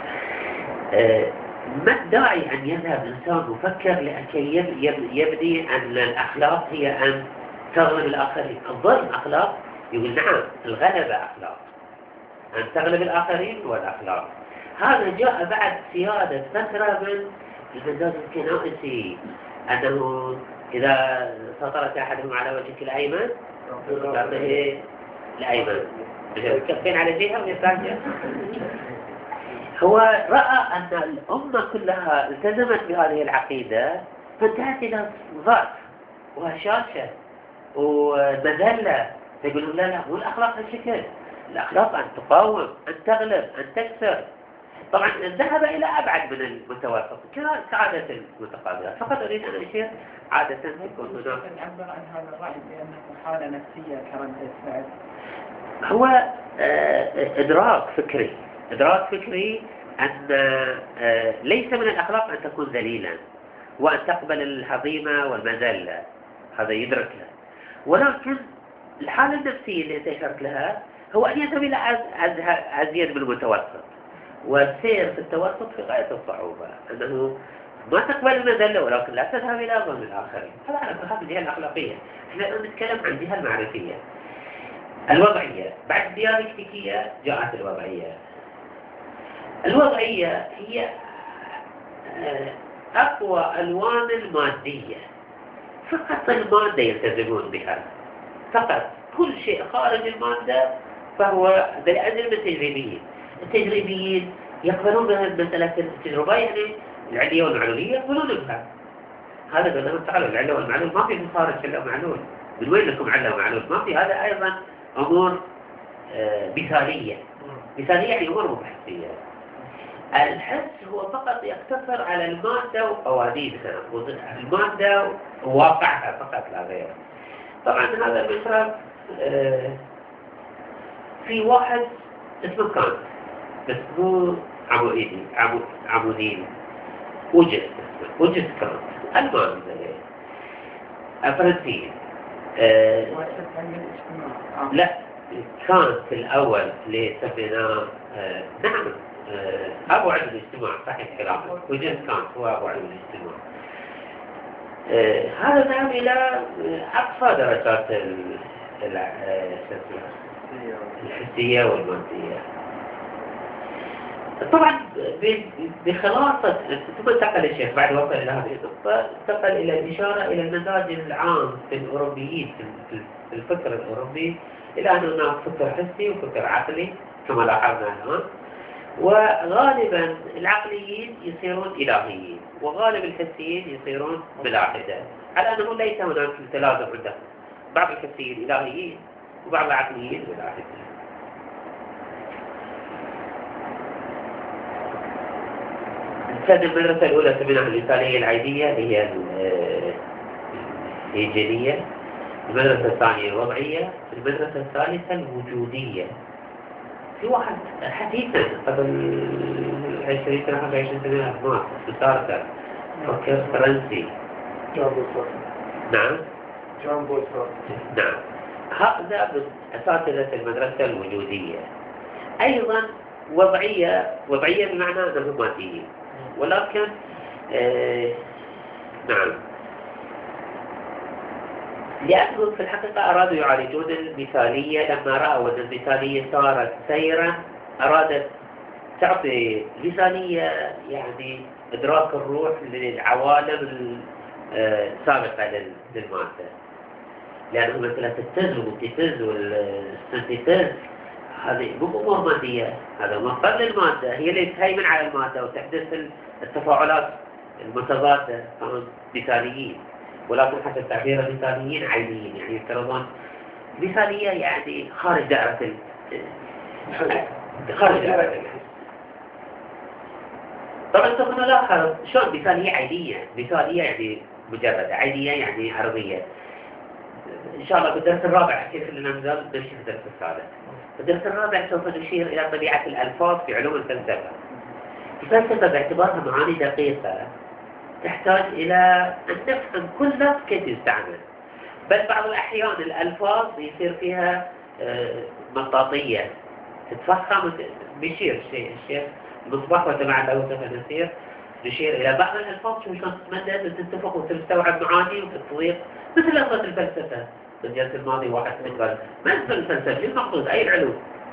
ما الداعي أن يذهب إنسان مفكر لكي يبدي أن الأخلاق هي أن تغلب الآخرين؟ الظلم أخلاق؟ يقول نعم، الغلبة أخلاق، أن تغلب الآخرين والأخلاق. هذا جاء بعد سيادة فترة من المزاج الكنائسي، أنه إذا سطرت أحدهم على وجهك الأيمن تعطيه الأيمن، كفين على جهة ويستعجل. هو رأى أن الأمة كلها التزمت بهذه العقيدة فانتهت إلى ضعف وهشاشة ومذلة. فيقولون لا مو الأخلاق هالشكل، الأخلاق أن تقاوم، أن تغلب، أن تكسر. طبعا ذهب إلى أبعد من المتوسط كعادة المتقابلات. فقط أريد أن أشير عادة تكون هناك. تعبر عن هذا الرأي بأنه حالة نفسية كردة فعل. هو إدراك فكري أن ليس من الأخلاق أن تكون ذليلا وأن تقبل الهضيمة والمذلة، هذا يدرك له. ولكن الحالة النفسية اللي أنت أشرت لها هو أن يذهب إلى أزيد من المتوسط، والسير في التوسط في غاية الصعوبة، أنه ما تقبل المذلة ولكن لا تذهب إلى ظلم الآخرين. هذا على الجهة الأخلاقية. احنا نتكلم عن الجهة المعرفية الوضعية. بعد الديالكتيكية جاءت الوضعية هي أقوى ألوان المادية. فقط المادة يلتزمون بها، فقط كل شيء خارج المادة فهو بالعزل من التجريبيين يقبلون بمسألة التجربة، يعني العلية والمعلولية يقبلون بها. هذا قال تعالى العلة والمعلول ما في خارج علة ومعلول، من وين لكم علة ومعلول؟ ما في. هذا أيضا أمور مثالية يعني أمور مبحثية. الحس هو فقط يقتصر على المادة وقوانينها، المادة وواقعها فقط لا غير. طبعا هذا المشرب في واحد اسمه كانت، بس مو عمودين، وجد كانت ألمان فرنسيين. لا، كانت الأول اللي سميناه نعم أبو علم الاجتماع، صحيح كلامك، وجد كانت هو أبو علم الاجتماع. هذا ذهب إلى أقصى درجات الحسية والمادية. طبعا بخلاصة ثم انتقل الشيخ بعد وصل إلى هذه النقطة انتقل إلى الإشارة إلى المزاج العام في الأوروبيين في الفكر الأوروبي، إلى أن هناك فكر حسي وفكر عقلي كما لاحظنا الآن، وغالبا العقليين يصيرون إلهيين وغالب الحسيين يصيرون ملاحدة، على أنه ليس هناك تلازم عندهم، بعض الحسيين إلهيين وبعض العقليين ملاحدة. كانت المدرسة الأولى سميناها المثالية العيدية اللي هي الهيجينية، المدرسة الثانية الوضعية، المدرسة الثالثة الوجودية. في واحد حديثا قبل 20 سنة 25 سنة مات سارتر، فكر فرنسي. جون بول نعم جون بول نعم، هذا من أساتذة المدرسة الوجودية. أيضا وضعية بمعنى أنهم ماديين، ولكن نعم، لأنهم في الحقيقة أرادوا يعالجون المثالية لما رأوا أن المثالية صارت سيرا، أرادت تعطي مثالية يعني إدراك الروح للعوالم السابقة للمادة، لأنه مثلا التز والانتفاز والسنتيتاز هذه مو أمور مادية، هذا مصدر للمادة، هي اللي تهيمن على المادة وتحدث التفاعلات المتضادة، كانوا مثاليين، ولكن حسب تعبير المثاليين عينيين، يعني يفترضون مثالية يعني خارج دائرة طبعا سوف نلاحظ شلون مثالية عينية، مثالية يعني مجردة، عينية يعني عرضية. إن شاء الله بالدرس الرابع كيف لنا نمشي في الدرس الثالث. في الدرس الرابع سوف نشير إلى طبيعة الألفاظ في علوم الفلسفة. الفلسفة باعتبارها معاني دقيقة تحتاج إلى أن نفهم كل لفظ كيف يستعمل، بل بعض الأحيان الألفاظ يصير فيها مطاطية تتفخم بيشير الشيخ المصباح وتبع له سوف نشير إلى بعض الألفاظ شو شلون تتمدد وتتفق وتستوعب معاني وتطويق، مثل لفظة الفلسفة. في الجلسة الماضي واحد قال ما اسم الفلسفة؟ شو المقصود؟ أي العلوم؟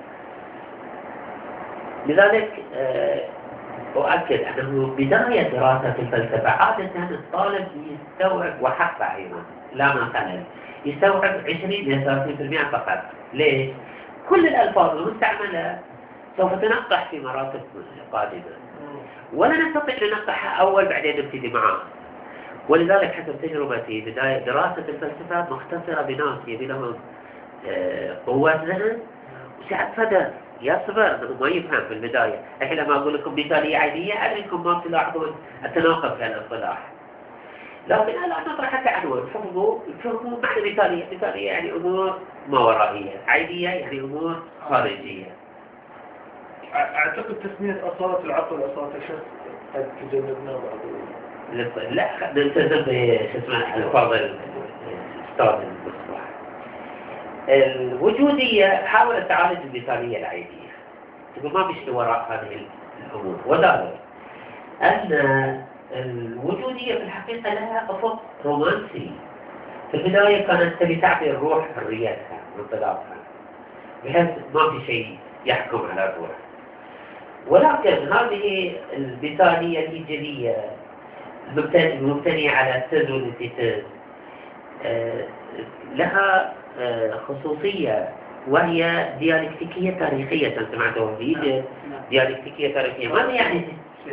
لذلك أؤكد أنه بداية دراسة الفلسفة عادة الطالب يستوعب وحقه أيضا لا ما خلل يستوعب 20 إلى 30% فقط. ليش؟ كل الألفاظ المستعملة سوف تنقح في مراتب قادمة، ولا نستطيع أن ننقحها أول بعدين نبتدي معها. ولذلك حسب تجربتي بداية دراسة الفلسفة مختصرة بناس يبي لهم قوة ذهن وسعة صدر يصبر انه ما يفهم في البداية. الحين لما أقول لكم مثالية عينية أدريكم ما تلاحظون التناقض في الاصطلاح، لكن الآن نطرح التعنون فهموا معنى مثالية يعني أمور ما ورائية، عينية يعني أمور خارجية. أعتقد تسمية أصالة العقل أصالة الشخص قد تجنبنا بعض. لا نلتزم باسمه الفاظ الأستاذ المصباح. الوجودية حاولت تعالج المثالية العينية، تقول ما بيشتي وراء هذه الأمور، وذلك أن الوجودية في الحقيقة لها أفق رومانسي. في البداية كانت تبي تعطي الروح حريتها وانطلاقها بحيث ما في شيء يحكم على الروح، ولكن هذه المثالية الإيجابية المبتنية على التز والانتفاز لها خصوصية، وهي ديالكتيكية تاريخية. سمعتوا في ديالكتيكية تاريخية ماذا يعني؟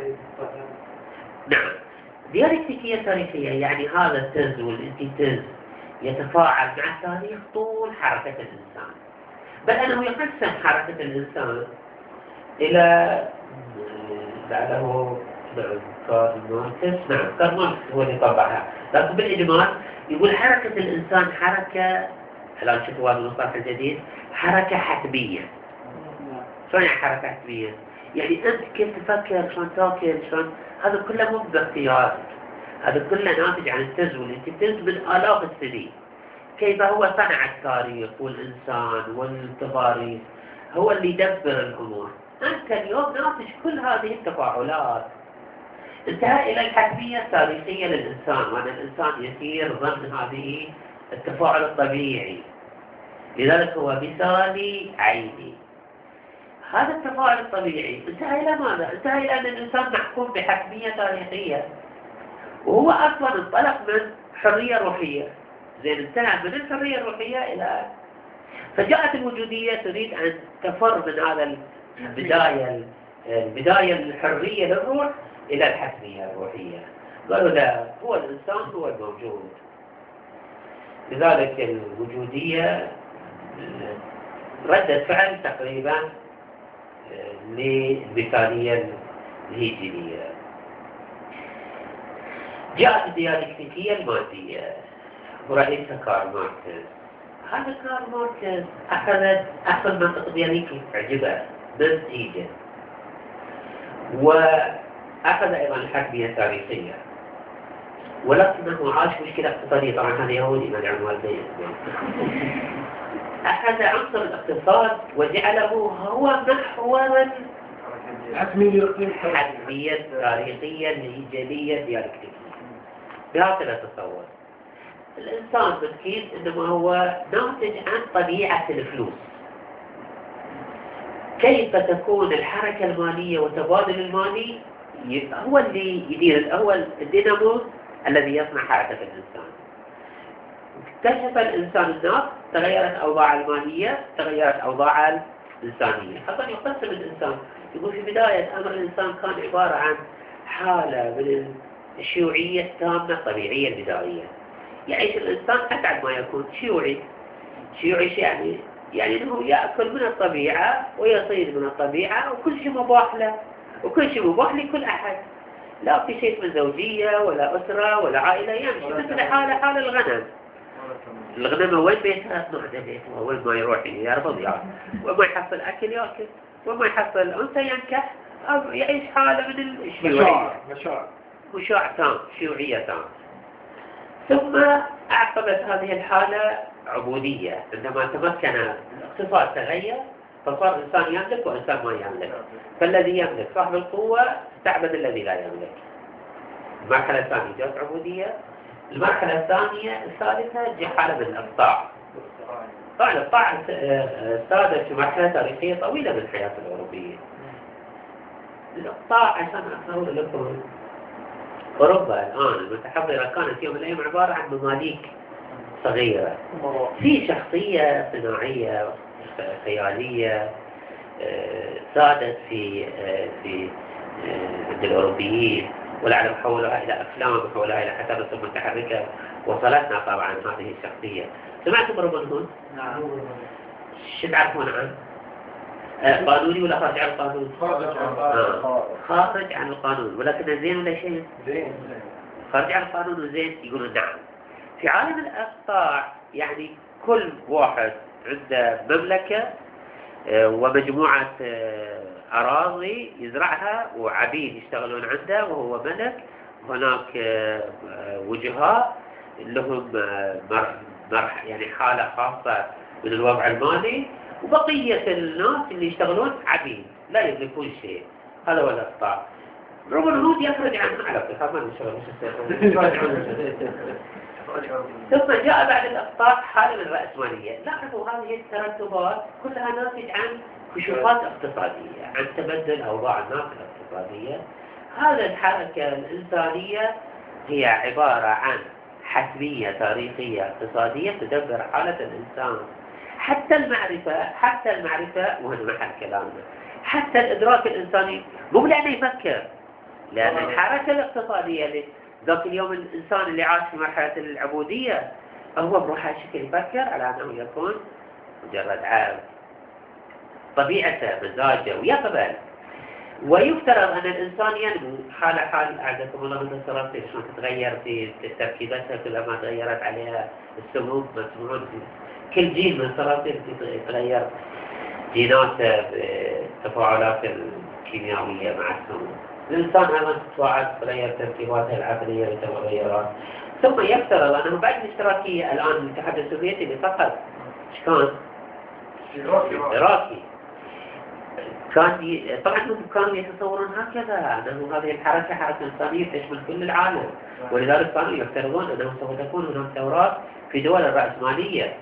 نعم، ديالكتيكية تاريخية يعني هذا التز والانتفاز يتفاعل مع التاريخ طول حركة الإنسان، بل أنه يقسم حركة الإنسان إلى بعده كارل ماركس هو اللي طبعها، لكن بالإجمال يقول حركة الإنسان حركة، الآن شوفوا هذا المصطلح الجديد، حركة حتمية. شلون يعني حركة حتمية؟ يعني أنت كيف تفكر، شلون تاكل، شلون، هذا كله مو باختيارك، هذا كله ناتج عن التز والانتفاز من آلاف السنين. كيف هو صنع التاريخ والإنسان والتضاريس، هو اللي يدبر الأمور. أنت اليوم ناتج كل هذه التفاعلات. انتهى إلى الحتمية التاريخية للإنسان، وأن الإنسان يسير ضمن هذه التفاعل الطبيعي، لذلك هو مثالي عيني. هذا التفاعل الطبيعي انتهى إلى ماذا؟ انتهى إلى أن الإنسان محكوم بحتمية تاريخية، وهو أصلا انطلق من حرية روحية. زين، انتهى من الحرية الروحية إلى، فجاءت الوجودية تريد أن تفر من هذا البداية الحرية للروح إلى الحتمية الروحية. قالوا لا، هو الإنسان هو الموجود. لذلك الوجودية ردة فعل تقريبا للمثالية الهيجينية. جاءت الديالكتيكية المادية ورئيسها كارل ماركس. هذا كارل ماركس أخذ منطق ديالكتيكي عجبه من إيجن، وأخذ أيضا الحتمية التاريخية، ولكنه عاش مشكلة اقتصادية. طبعا هذا يهودي ما يعلم والديه. أخذ عنصر الاقتصاد وجعله هو محور الحتمية التاريخية الإيجابية الديالكتيكية. بهكذا تصور الإنسان مسكين إنما هو ناتج عن طبيعة الفلوس. كيف تكون الحركة المالية والتبادل المالي هو اللي يدير، هو الدينامو الذي يصنع حركة الإنسان. اكتشف الإنسان الناس، تغيرت أوضاع المالية، تغيرت أوضاع الإنسانية. حتى يقسم الإنسان، يقول في بداية أمر الإنسان كان عبارة عن حالة من الشيوعية التامة الطبيعية البدائية. يعيش الإنسان أسعد ما يكون شيوعي. شيوعي يعني أنه يأكل من الطبيعة ويصيد من الطبيعة، وكل شيء مباح له، وكل شيء مباح لكل أحد. لا في شيء من زوجية ولا أسرة ولا عائلة، يمشي مثل حال الغنم. الغنم وين بيتها؟ معدة بيتها، وين ما يروح يربض يعني، وما يحصل أكل يأكل، وما يحصل أنثى ينكح، أو يعيش حالة من الشيوعية، مشاع تام، شيوعية تام. ثم أعقبت هذه الحالة عبودية. عندما تمكن الاقتصاد تغير، فصار إنسان يملك وإنسان ما يملك. فالذي يملك صاحب القوة استعبد الذي لا يملك. المرحلة الثانية جاءت عبودية. المرحلة الثالثة جاء حالة من الإقطاع. طبعا الإقطاع سادت في مرحلة تاريخية طويلة من الحياة الأوروبية. الإقطاع عشان أصور لكم، أوروبا الآن المتحضرة كانت يوم من الأيام عبارة عن مماليك صغيرة، في شخصية صناعية خيالية سادت في عند الأوروبيين، والعالم حولها إلى أفلام، حولها إلى حتى رسوم متحركة. وصلتنا طبعا هذه الشخصية. سمعتم روبن هود؟ نعم. شو تعرفون عنه؟ قانوني ولا خارج عن القانون؟ خارج عن القانون، ولكن زين ولا شيء؟ زين. خارج عن القانون وزين؟ يقولون نعم. في عالم الإقطاع يعني كل واحد عنده مملكة ومجموعة أراضي يزرعها، وعبيد يشتغلون عنده وهو ملك. هناك وجهاء لهم يعني حالة خاصة من الوضع المالي، وبقية الناس اللي يشتغلون عبيد لا يملكون شيء. هذا هو الإقطاع. روبن هود يخرج عنه على اقتصاد، ما نشتغل ثم جاء بعد الإقطاع حالة من الرأسمالية. لاحظوا هذه الترتبات كلها ناتج عن كشوفات اقتصادية، عن تبدل أوضاع الناس الاقتصادية. هذه الحركة الإنسانية هي عبارة عن حتمية تاريخية اقتصادية تدبر حالة الإنسان. حتى المعرفة وهذا محل كلامنا، حتى الإدراك الإنساني مو لأنه يفكر، لأن الحركة الاقتصادية ذاك اليوم الإنسان اللي عاش في مرحلة العبودية هو بروح هالشكل يفكر على أنه يكون مجرد عبد. طبيعته مزاجه ويقبل. ويفترض أن الإنسان ينمو حال أعزكم الله مثل السرطان شلون تتغير في تركيبتها كلما تغيرت عليها السموم. مسموعون كل جيل من السرطان يتغير جيناته بالتفاعلات الكيميائية مع السموم. الإنسان أيضا تتغير تركيباتها العقلية والتغيرات. ثم يفترض أنه بعد الاشتراكية الآن الاتحاد السوفيتي اللي فقط كان اشتراكي، طبعا كانوا يتصورون هكذا أنه هذه الحركة حركة إنسانية تشمل كل العالم، ولذلك كانوا يفترضون أنه سوف تكون هناك ثورات في دول الرأسمالية.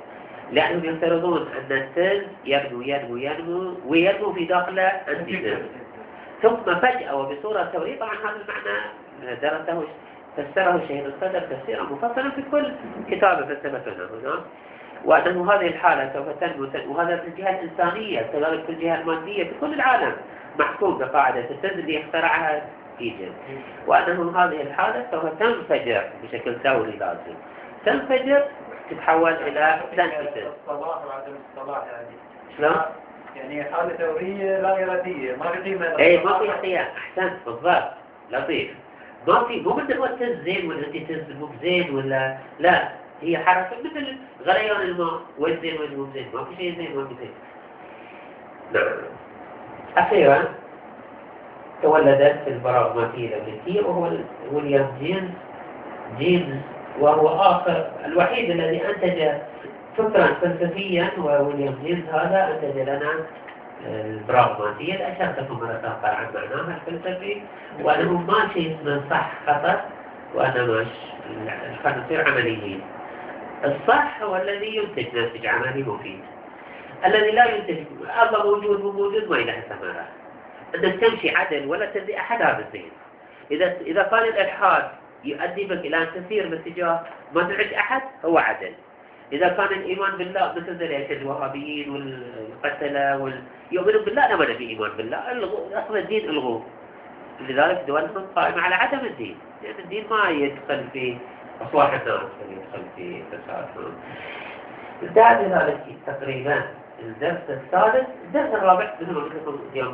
لأنهم يفترضون أن السيل ينمو وينمو في داخله أنتي سيل، ثم فجأة وبصورة ثورية. طبعا هذا المعنى درسه فسره شهيد الصدر تفسيرا مفصلا في كل كتابه فلسفتنا هنا، وأنه هذه الحالة سوف تنمو، وهذا في الجهة الإنسانية كذلك في الجهة المادية في كل العالم محكوم بقاعدة السيل اللي اخترعها إيجاد، وأنه هذه الحالة سوف تنفجر بشكل ثوري لازم تنفجر تتحول إلى سنتيسيس. الصلاح وعدم الصلاح يعني شلون؟ يعني حالة ثورية لا إرادية ما في قيمة. اي ما في قيام. احسنت بالضبط لطيف. ما في مو مثل هو التز زين ولا انت تز مو زين ولا لا، هي حركه مثل غليان الماء، وين زين وين مو زين، ما في شيء زين وين مو زين. نعم. اخيرا تولدت البراغماتيه الامريكيه وهو ويليام جيمس وهو اخر الوحيد الذي انتج فكرا فلسفيا، وويليام جيمس هذا انتج لنا البراغماتية اللي أشرت لكم مرة سابقة عن معناها الفلسفي، وأنه ما شيء اسمه صح خطأ، وأنما خلينا نصير عمليين. الصح هو الذي ينتج ناتج عملي مفيد، الذي لا ينتج الله موجود مو موجود ما له ثمرة. أنك تمشي عدل ولا تأذي أحد هذا الزين. إذا كان الإلحاد يؤدي بك إلى أن تسير باتجاه ما تعج أحد هو عدل. إذا كان الإيمان بالله مثل ذلك الوهابيين والقتلة يؤمنون بالله لا بد في إيمان بالله، أصل الدين الغوه. لذلك دولهم قائمة على عدم الدين، لأن يعني الدين ما يدخل في أصلاح الناس بل يدخل في فسادهم. انتهى بذلك تقريبا الدرس الثالث. الدرس الرابع مثل ما قلت لكم اليوم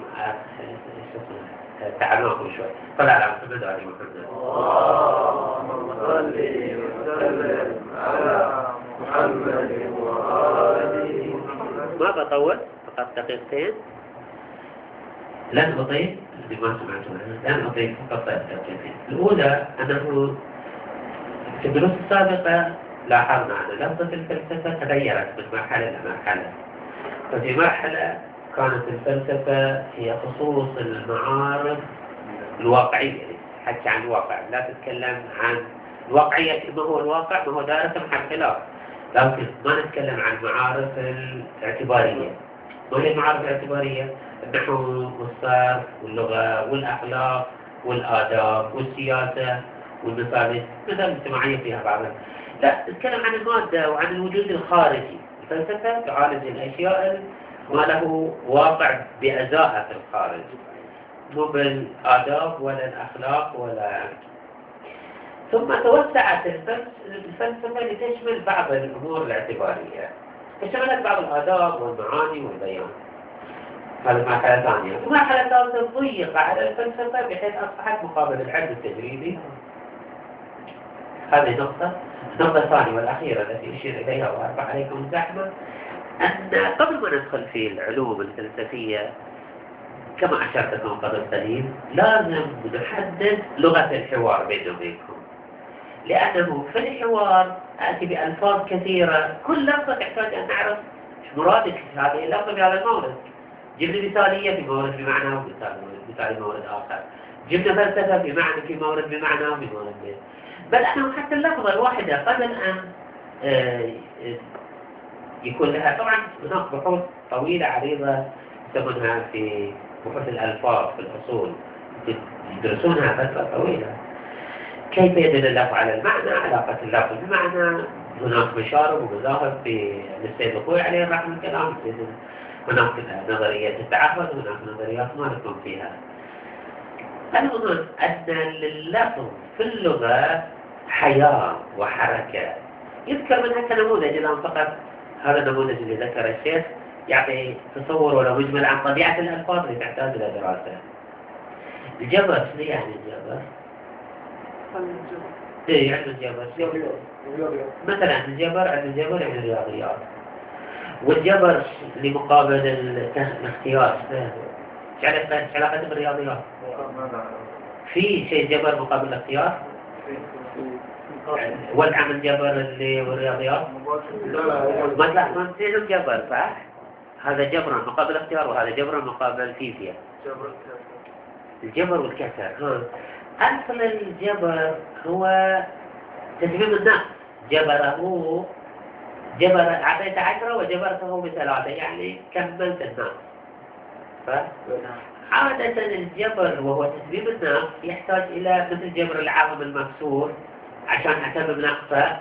تعلمكم شوي. صلى على محمد وعلى محمد. اللهم صل وسلم على محمد وآله. ما بطول فقط دقيقتين. لن أضيف بما سمعتم لن أضيف فقط دقيقتين. الأولى أنه في الدروس السابقة لاحظنا أن لفظة الفلسفة تغيرت من مرحلة إلى مرحلة. ففي مرحلة كانت الفلسفة هي خصوص المعارف الواقعية، حكي عن الواقع، لا تتكلم عن الواقعية ما هو الواقع، ما هو دائرة محل خلاف، لكن ما نتكلم عن المعارف الاعتبارية. ما هي المعارف الاعتبارية؟ النحو والصرف واللغة والأخلاق والآداب والسياسة والمثال الاجتماعية فيها بعضها. لا، نتكلم عن المادة وعن الوجود الخارجي. الفلسفة تعالج الأشياء ما له واقع بأزائها في الخارج، مو بالآداب ولا الأخلاق ولا. ثم توسعت الفلسفة لتشمل بعض الأمور الاعتبارية، فشملت بعض الآداب والمعاني والبيان. هذه مرحلة ثانية. ومرحلة ثالثة ضيق على الفلسفة بحيث أصبحت مقابل العلم التجريبي. هذه نقطة. النقطة الثانية والأخيرة التي أشير إليها وأرفع عليكم الزحمة، أن قبل ما ندخل في العلوم الفلسفية كما أشرت لكم قبل قليل لازم نحدد لغة الحوار بيننا وبينكم، لأنه في الحوار آتي بألفاظ كثيرة، كل لفظة تحتاج أن نعرف مرادك في هذه اللفظة بهذا المورد. جبنا مثالية في مورد بمعنى ومثالي مورد آخر، جبنا فلسفة في مورد بمعنى وفي مورد بل أنه حتى اللفظة الواحدة قبل أن يكون لها، طبعا هناك بحوث طويلة عريضة يسمونها في بحوث الألفاظ في الأصول، يدرسونها فترة طويلة، كيف يدل اللفظ على المعنى، علاقة اللفظ بالمعنى. هناك مشارب ومذاهب في السيد الخوي عليه رحمه الكلام، هناك نظريات التعهد، هناك نظريات ما نكون فيها. المهم أن لللفظ في اللغة حياة وحركة. يذكر منها كنموذج الآن فقط، هذا النموذج اللي ذكر الشيخ يعطي تصور ولا مجمل عن طبيعة الألفاظ اللي تحتاج إلى دراسة. الجبر شنو يعني الجبر؟ ايه يعني الجبر مثلا الجبر عند الجبر يعني الرياضيات، والجبر لمقابل الاختيار ايش علاقته بالرياضيات؟ في شيء جبر مقابل الاختيار؟ والعمل الجبر اللي والرياضيات؟ ما تلاحظون تصير الجبر صح؟ هذا جبر مقابل اختيار وهذا جبر مقابل فيزياء. الجبر والكسر. أصل الجبر هو تتميم النقص، جبره أعطيت 10 وجبرته ب3 يعني كملت الناقص. عادة الجبر وهو تسبيب النقص يحتاج إلى مثل جبر العامل المكسور عشان أتمم نقصه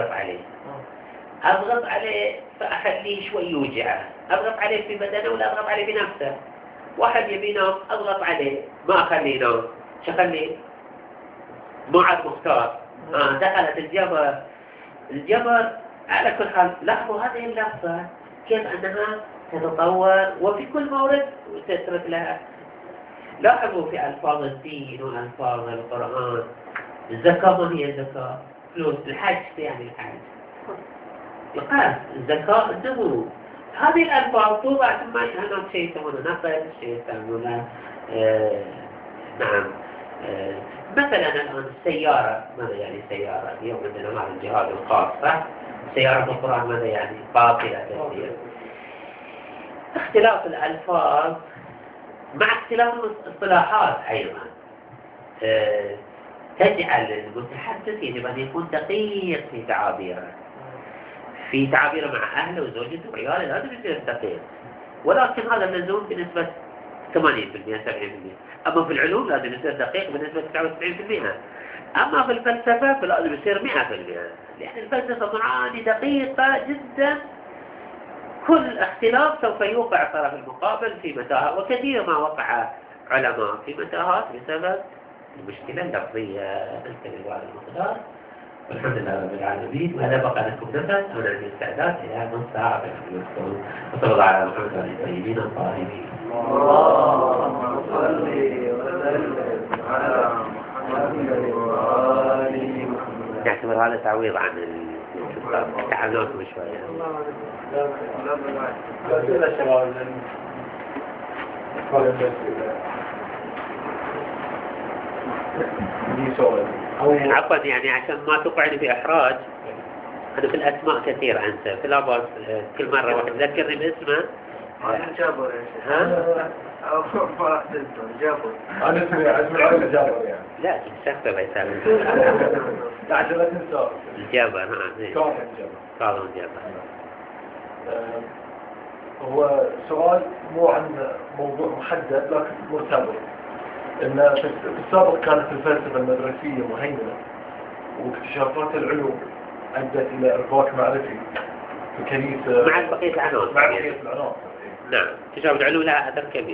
أضغط عليه فأخليه شوي يوجعه، أضغط عليه في بدنه ولا أضغط عليه بنفسه. واحد يبي ينام أضغط عليه ما أخليه ينام، شو أخليه؟ ما عاد مختار. دخلت الجبر على كل حال. لاحظوا هذه اللفظة كيف أنها تتطور وفي كل مورد تترك لها. لاحظوا في ألفاظ الدين وألفاظ القرآن. الزكاة ما هي الزكاة؟ فلوس. الحج يعني الحج يقال الزكاة النمو. هذه الألفاظ توضع ثم هناك شيء يسمونه نقل، شيء يسمونه نعم. مثلا الآن السيارة، ماذا يعني سيارة؟ اليوم عندنا هذا الجهاز الخاص صح؟ سيارة القرآن ماذا يعني؟ باطلة تسير. اختلاف الألفاظ مع اختلاف الاصطلاحات أيضا تجعل المتحدث يجب أن يكون دقيق في تعابيره. في تعابيره مع أهله وزوجته وعياله لازم يصير دقيق، ولكن هذا ملزوم بنسبة 80% 70%. أما في العلوم لازم يصير دقيق بنسبة 99%. أما في الفلسفة فلازم يصير 100%، لأن الفلسفة معاني دقيقة جدا. كل اختلاف سوف يوقع الطرف المقابل في متاهة، وكثير ما وقع علماء في متاهات بسبب المشكلة اللفظية. نستمر بعد المقدار والحمد لله رب العالمين. وهذا بقى لكم نفس. أنا عندي استعداد إلى نص ساعة وصلى الله على محمد وعلى الطيبين الطاهرين. اللهم صل وسلم على محمد وآل محمد. نعتبر هذا تعويض عن تعاملاتكم شوية. عفوا يعني عشان ما تقعني في إحراج، أنا في الأسماء كثير أنسى، في الأباس كل مرة واحد ذكرني باسمه. أنا جابر يا شيخ. أو ما راح تنسى جابر. أنا اسمي العائلة جابر يعني. لا تنسى بيسالي. لا عشان لا تنسى. الجابر نعم. كاظم جابر. هو سؤال مو عن موضوع محدد لكن مرتبط. إن في السابق كانت الفلسفة المدرسية مهيمنة، واكتشافات العلوم أدت إلى إرباك معرفي في الكنيسة مع بقية العناصر. مع بقية العناصر. نعم، اكتشاف العلوم لها أثر كبير.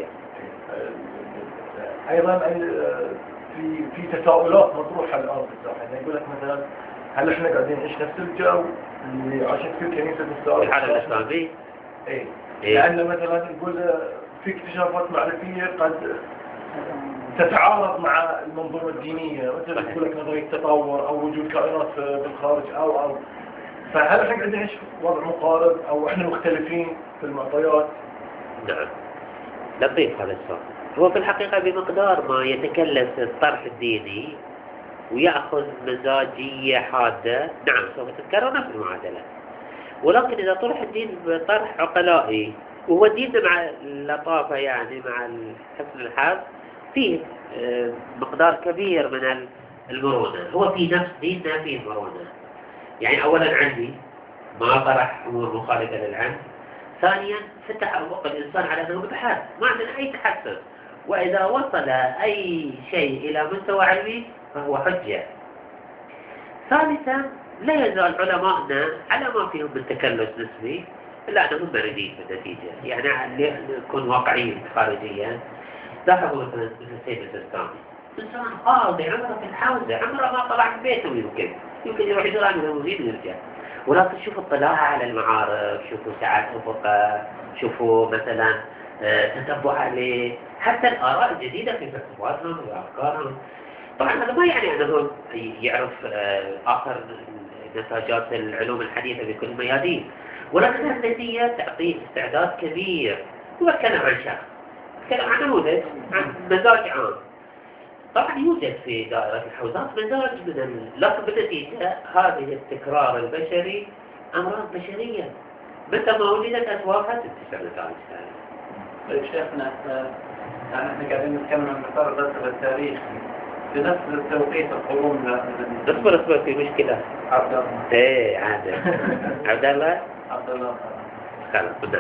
أيضا في تساؤلات مطروحة الآن في الساحة، يعني يقول لك مثلا هل إحنا قاعدين نعيش نفس الجو اللي عاشت فيه الكنيسة في السابق؟ الحالة الإسلامية. إيه. لأن مثلا يقول في اكتشافات معرفية قد تتعارض مع المنظومة الدينية، مثل يقول لك نظرية التطور أو وجود كائنات في الخارج أو فهل احنا قاعدين نعيش وضع مقارب أو احنا مختلفين في المعطيات؟ نعم، لطيف هذا السؤال. هو في الحقيقة بمقدار ما يتكلف الطرح الديني ويأخذ مزاجية حادة، نعم سوف تتكرر نفس المعادلة. ولكن إذا طرح الدين بطرح عقلائي، وهو ديننا مع اللطافة يعني مع حسن الحظ فيه مقدار كبير من المرونة. هو في نفس ديننا فيه مرونة. يعني أولا عندي ما طرح أمور مخالفة للعلم. ثانيا فتح أفق الإنسان على أنه بحث، ما عندنا أي تحسن، وإذا وصل أي شيء إلى مستوى علمي فهو حجة. ثالثا لا يزال علماءنا على ما فيهم من تكلس نسبي إلا أنهم باردين بالنتيجة. يعني نكون واقعيين خارجيا. لاحظوا مثلا السيد السيستاني إنسان قاضي عمره في الحوزة، عمره ما طلع من بيته، يمكن يروح يزور عن الموزين ويرجع. ولكن شوفوا اطلاع على المعارف، شوفوا ساعات أفقه، شوفوا مثلا تتبع حتى الآراء الجديدة في فلسفاتهم وأفكارهم. طبعا هذا ما يعني أنه يعرف آخر نتاجات العلوم الحديثة بكل الميادين، ولكن النتيجة تعطيه استعداد كبير. هو يتكلم عن شخص، يتكلم عن نموذج، عن مزاج عام. طبعا يوجد في دائرة الحوزات مزاج من لكن بالنتيجة هذه التكرار البشري أمراض بشرية. متى ما ولدت أسوافها تنتشر نتائجها. طيب شيخنا، يعني احنا قاعدين نتكلم عن مسار الفلسفة التاريخي، في نفس التوقيت القرون اصبر في مشكلة. عبد الله ايه عادة. عبد الله عبد الله خلاص بدأ.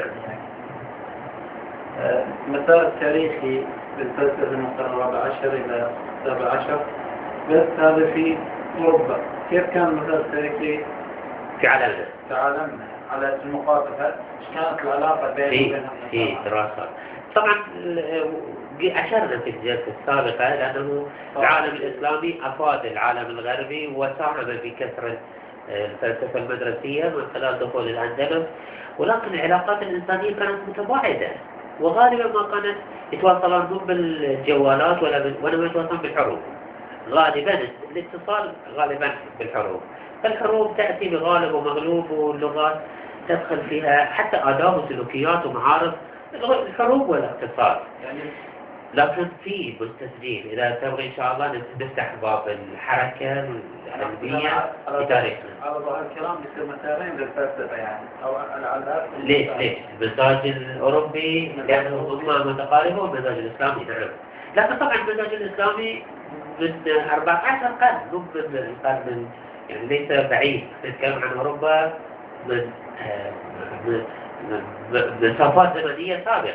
المسار التاريخي للفلسفة من القرن الرابع عشر إلى السابع عشر، بس هذا في أوروبا. كيف كان المسار التاريخي في عالمنا في عالمنا على المقاطعة؟ إيش كانت العلاقة في دراسة. طبعا أشرنا في الجلسة السابقة لأنه العالم الإسلامي أفاد العالم الغربي وساهم في كسر الفلسفة المدرسية من خلال دخول الأندلس، ولكن العلاقات الإنسانية كانت متباعدة، وغالبا ما كانت يتواصلون مو بالجوالات ولا يتواصلون بالحروب. غالبا الاتصال غالبا بالحروب، فالحروب تأتي بغالب ومغلوب، واللغات تدخل فيها حتى آداب وسلوكيات ومعارف الحروب والاقتصاد. يعني لكن في مستثنين. إذا تبغي إن شاء الله نفتح باب الحركة القلبية في تاريخنا. على ظاهر الكلام بيصير مسارين للفلسفة يعني، أو العادات. ليش؟ المزاج الأوروبي لأنه هم متقاربة، والمزاج الإسلامي نعم. لكن طبعا المزاج الإسلامي من 14 قرن، مو من القرن يعني ليس بعيد. نتكلم عن أوروبا من مسافات زمنية سابقة.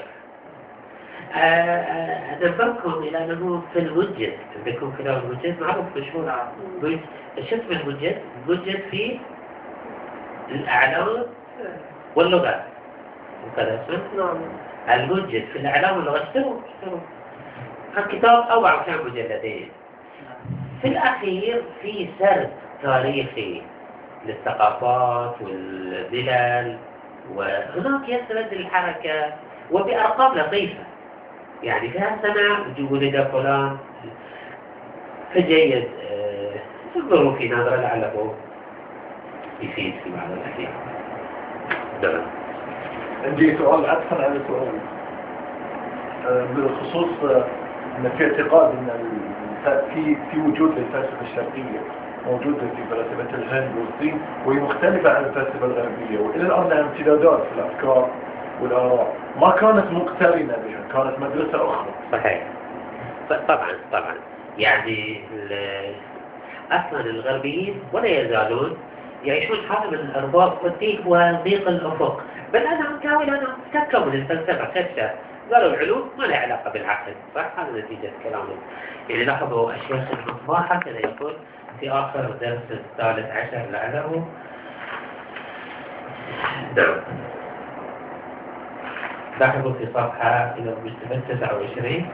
أذكركم إلى أنه في المنجد، عندكم كتاب المنجد معروف مشهور. شو اسم المنجد؟ المنجد في الأعلام واللغات وكذا اسمه. المنجد في الأعلام واللغات. اشتروا الكتاب 4 مجلدين. في الأخير في سرد تاريخي للثقافات والملل، وهناك يسرد الحركة وبأرقام لطيفة. يعني في هالسنة ولد فلان، فجيد انظروا في نظرة لعله يفيد في بعض الأحيان. نعم. عندي سؤال عطفا على سؤال بالخصوص ان في اعتقاد ان في وجود للفلسفة الشرقية موجودة في فلسفة الهند والصين، وهي مختلفة عن الفلسفة الغربية، وإلى الآن لها امتدادات في الأفكار والآراء ما كانت مقترنة بها، كانت مدرسة أخرى. صحيح. طبعا يعني أصلا الغربيين ولا يزالون يعيشون حالة من الإرباط والضيق وضيق الأفق، بل أنا أحاول أن أتكلم من الفلسفة كشة. قالوا العلوم ما لها علاقة بالعقل، صح؟ هذا نتيجة كلامهم. يعني لاحظوا الشيخ المصباح هكذا يقول في آخر درس 13 لعله. نعم. لاحظوا في صفحة 29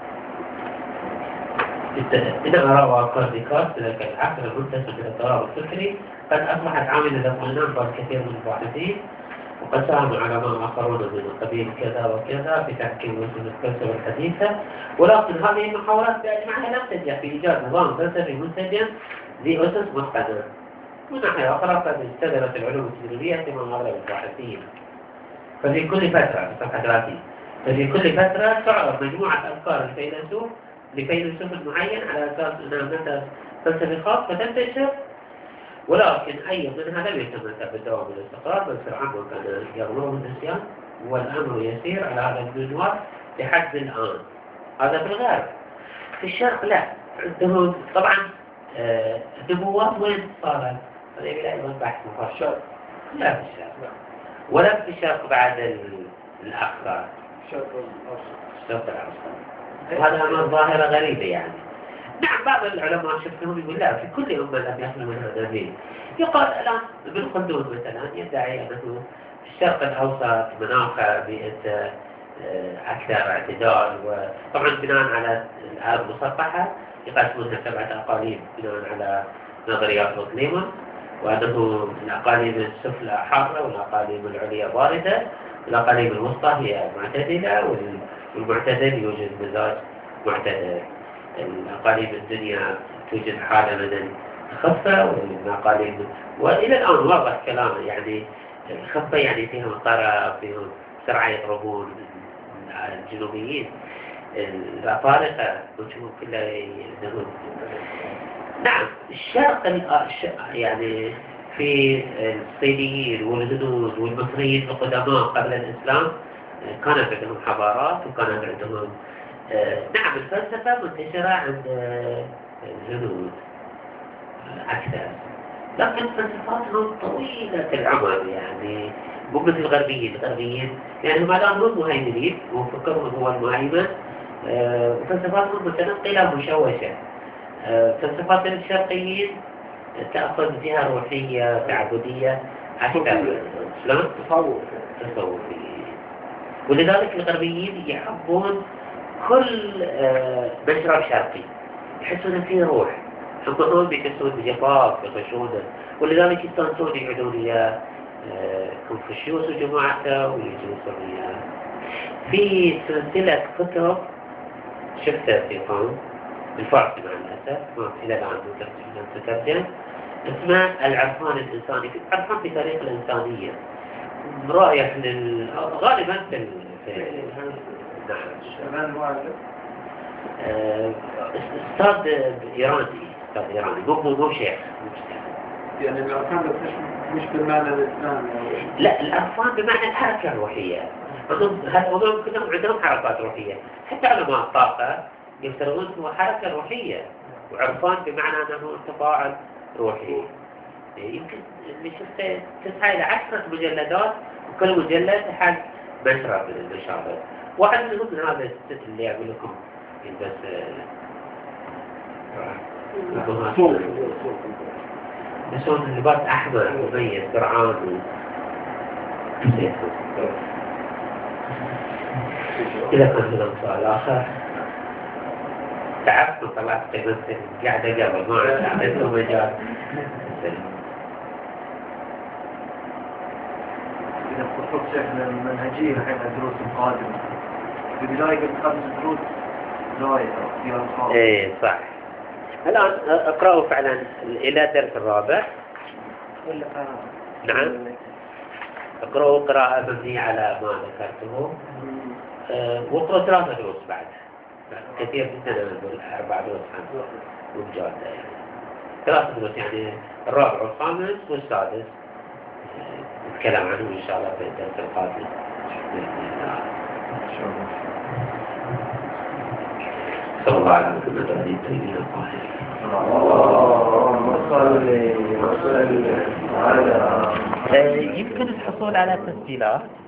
إن آراء وأفكار ديكارت في ذلك العصر المنتسب إلى التضارب الفكري قد أصبحت عاملة للاطمئنان بعض كثير من الباحثين، وقد ساهم علماء آخرون من قبيل كذا وكذا في تحكيم وسط الفلسفة الحديثة، ولكن هذه المحاولات بأجمعها لم تنجح في إيجاد نظام فلسفي منسجم ذي أسس متقنة. من ناحية أخرى قد استدرت العلوم التجريبية اهتمام أغلب الباحثين. ففي كل فترة صفحة 30 ففي كل فترة تعرض مجموعة أفكار الفيلسوف لفيلسوف معين على أساس أنها مثل فلسفي خاص فتنتشر، ولكن أي منها لم يتمتع بالدوام والاستقرار، بل سرعان ما كان يغلوه النسيان، والأمر يسير على هذا المنوال لحد الآن. هذا في الغرب. في الشرق لا، عندهم طبعا النبوات وين صارت؟ هذا يبي أيضا بحث مفصل. لا في الشرق، ولا في الشرق بعد الأخبار. الشرق الأوسط. وهذا أمر ظاهرة غريبة يعني. نعم بعض العلماء شفتهم يقول لا، في كل أمة لم يحصل منها نبي. يقال الآن ابن خلدون مثلا يدعي أنه في الشرق الأوسط مناخ بيئة أكثر اعتدال، وطبعا بناء على الآراء المصطلحة يقسمونها 7 أقاليم بناء على نظريات ليمون، وأنه الأقاليم السفلى حارة والأقاليم العليا باردة، والأقاليم الوسطى هي معتدلة، والمعتدل يوجد مزاج معتدل. الأقاليم الدنيا توجد حالة من الخفة، والأقاليم وإلى الآن واضح كلامه يعني الخفة يعني فيهم طرف، فيهم سرعة يضربون الجنوبيين، الأفارقة وجههم كلها يدهون. نعم الشرق يعني في الصينيين والهنود والمصريين القدماء قبل الإسلام كانت عندهم حضارات، وكانت عندهم نعم الفلسفة منتشرة عند الهنود أكثر، لكن فلسفاتهم طويلة العمر، يعني مو مثل الغربيين يعني ما دام هم مهيمنين وفكرهم هو المهيمن، وفلسفاتهم متنقلة مشوشة. فلسفات الشرقيين تأخذ جهة روحية تعبدية أكثر، شلون؟ تصوفي. ولذلك الغربيين يحبون كل مشرب شرقي، يحسون فيه روح، هم بيكسون بجفاف يغشونه، ولذلك يستانسون يقعدون ويا كونفوشيوس وجماعته ويجلسون وياه. في سلسلة كتب شفتها في قوم بالفارسي مع الأسف، ما إلى الآن مترجم، اسمها العرفان الإنساني، عرفان في تاريخ الإنسانية، رايح غالبا أستاذ إيراني مو شيخ. يعني الأركان بس مش بالمعنى الإسلامي. لا، الأركان بمعنى الحركة الروحية. هذول كلهم عندهم حركات روحية، حتى علماء الطاقة يفترضون هو حركة روحية، وعرفان بمعنى أنه تفاعل روحي. يمكن اللي شفته 9 إلى 10 مجلدات، وكل مجلد حل مشرب من المشارب. واحد منهم من هذا الست اللي أقول لكم يلبس يلبسون لباس أحمر مميز درعان إذا كان لنا سؤال آخر. تعبت وطلعت قيمتي قاعدة قبل ما عندهم مجال. إذا خطط شكل المنهجية الحين الدروس القادمة، في بداية قلت 5 دروس زايد أو اختيار خاص. إيه صح. الآن اقرأوا فعلا إلى الدرس الرابع. ولا نعم. اقرأوا قراءة مبنية على ما ذكرته، واقرأوا 3 دروس بعد، كثير جدا أنا أقول 4 دروس 5 وبجادة يعني 3 دروس، يعني الرابع والخامس والسادس نتكلم عنه إن شاء الله في الدرس القادم. صلى الله على محمد وعلى آله وصحبه. يمكن الحصول على تسجيلات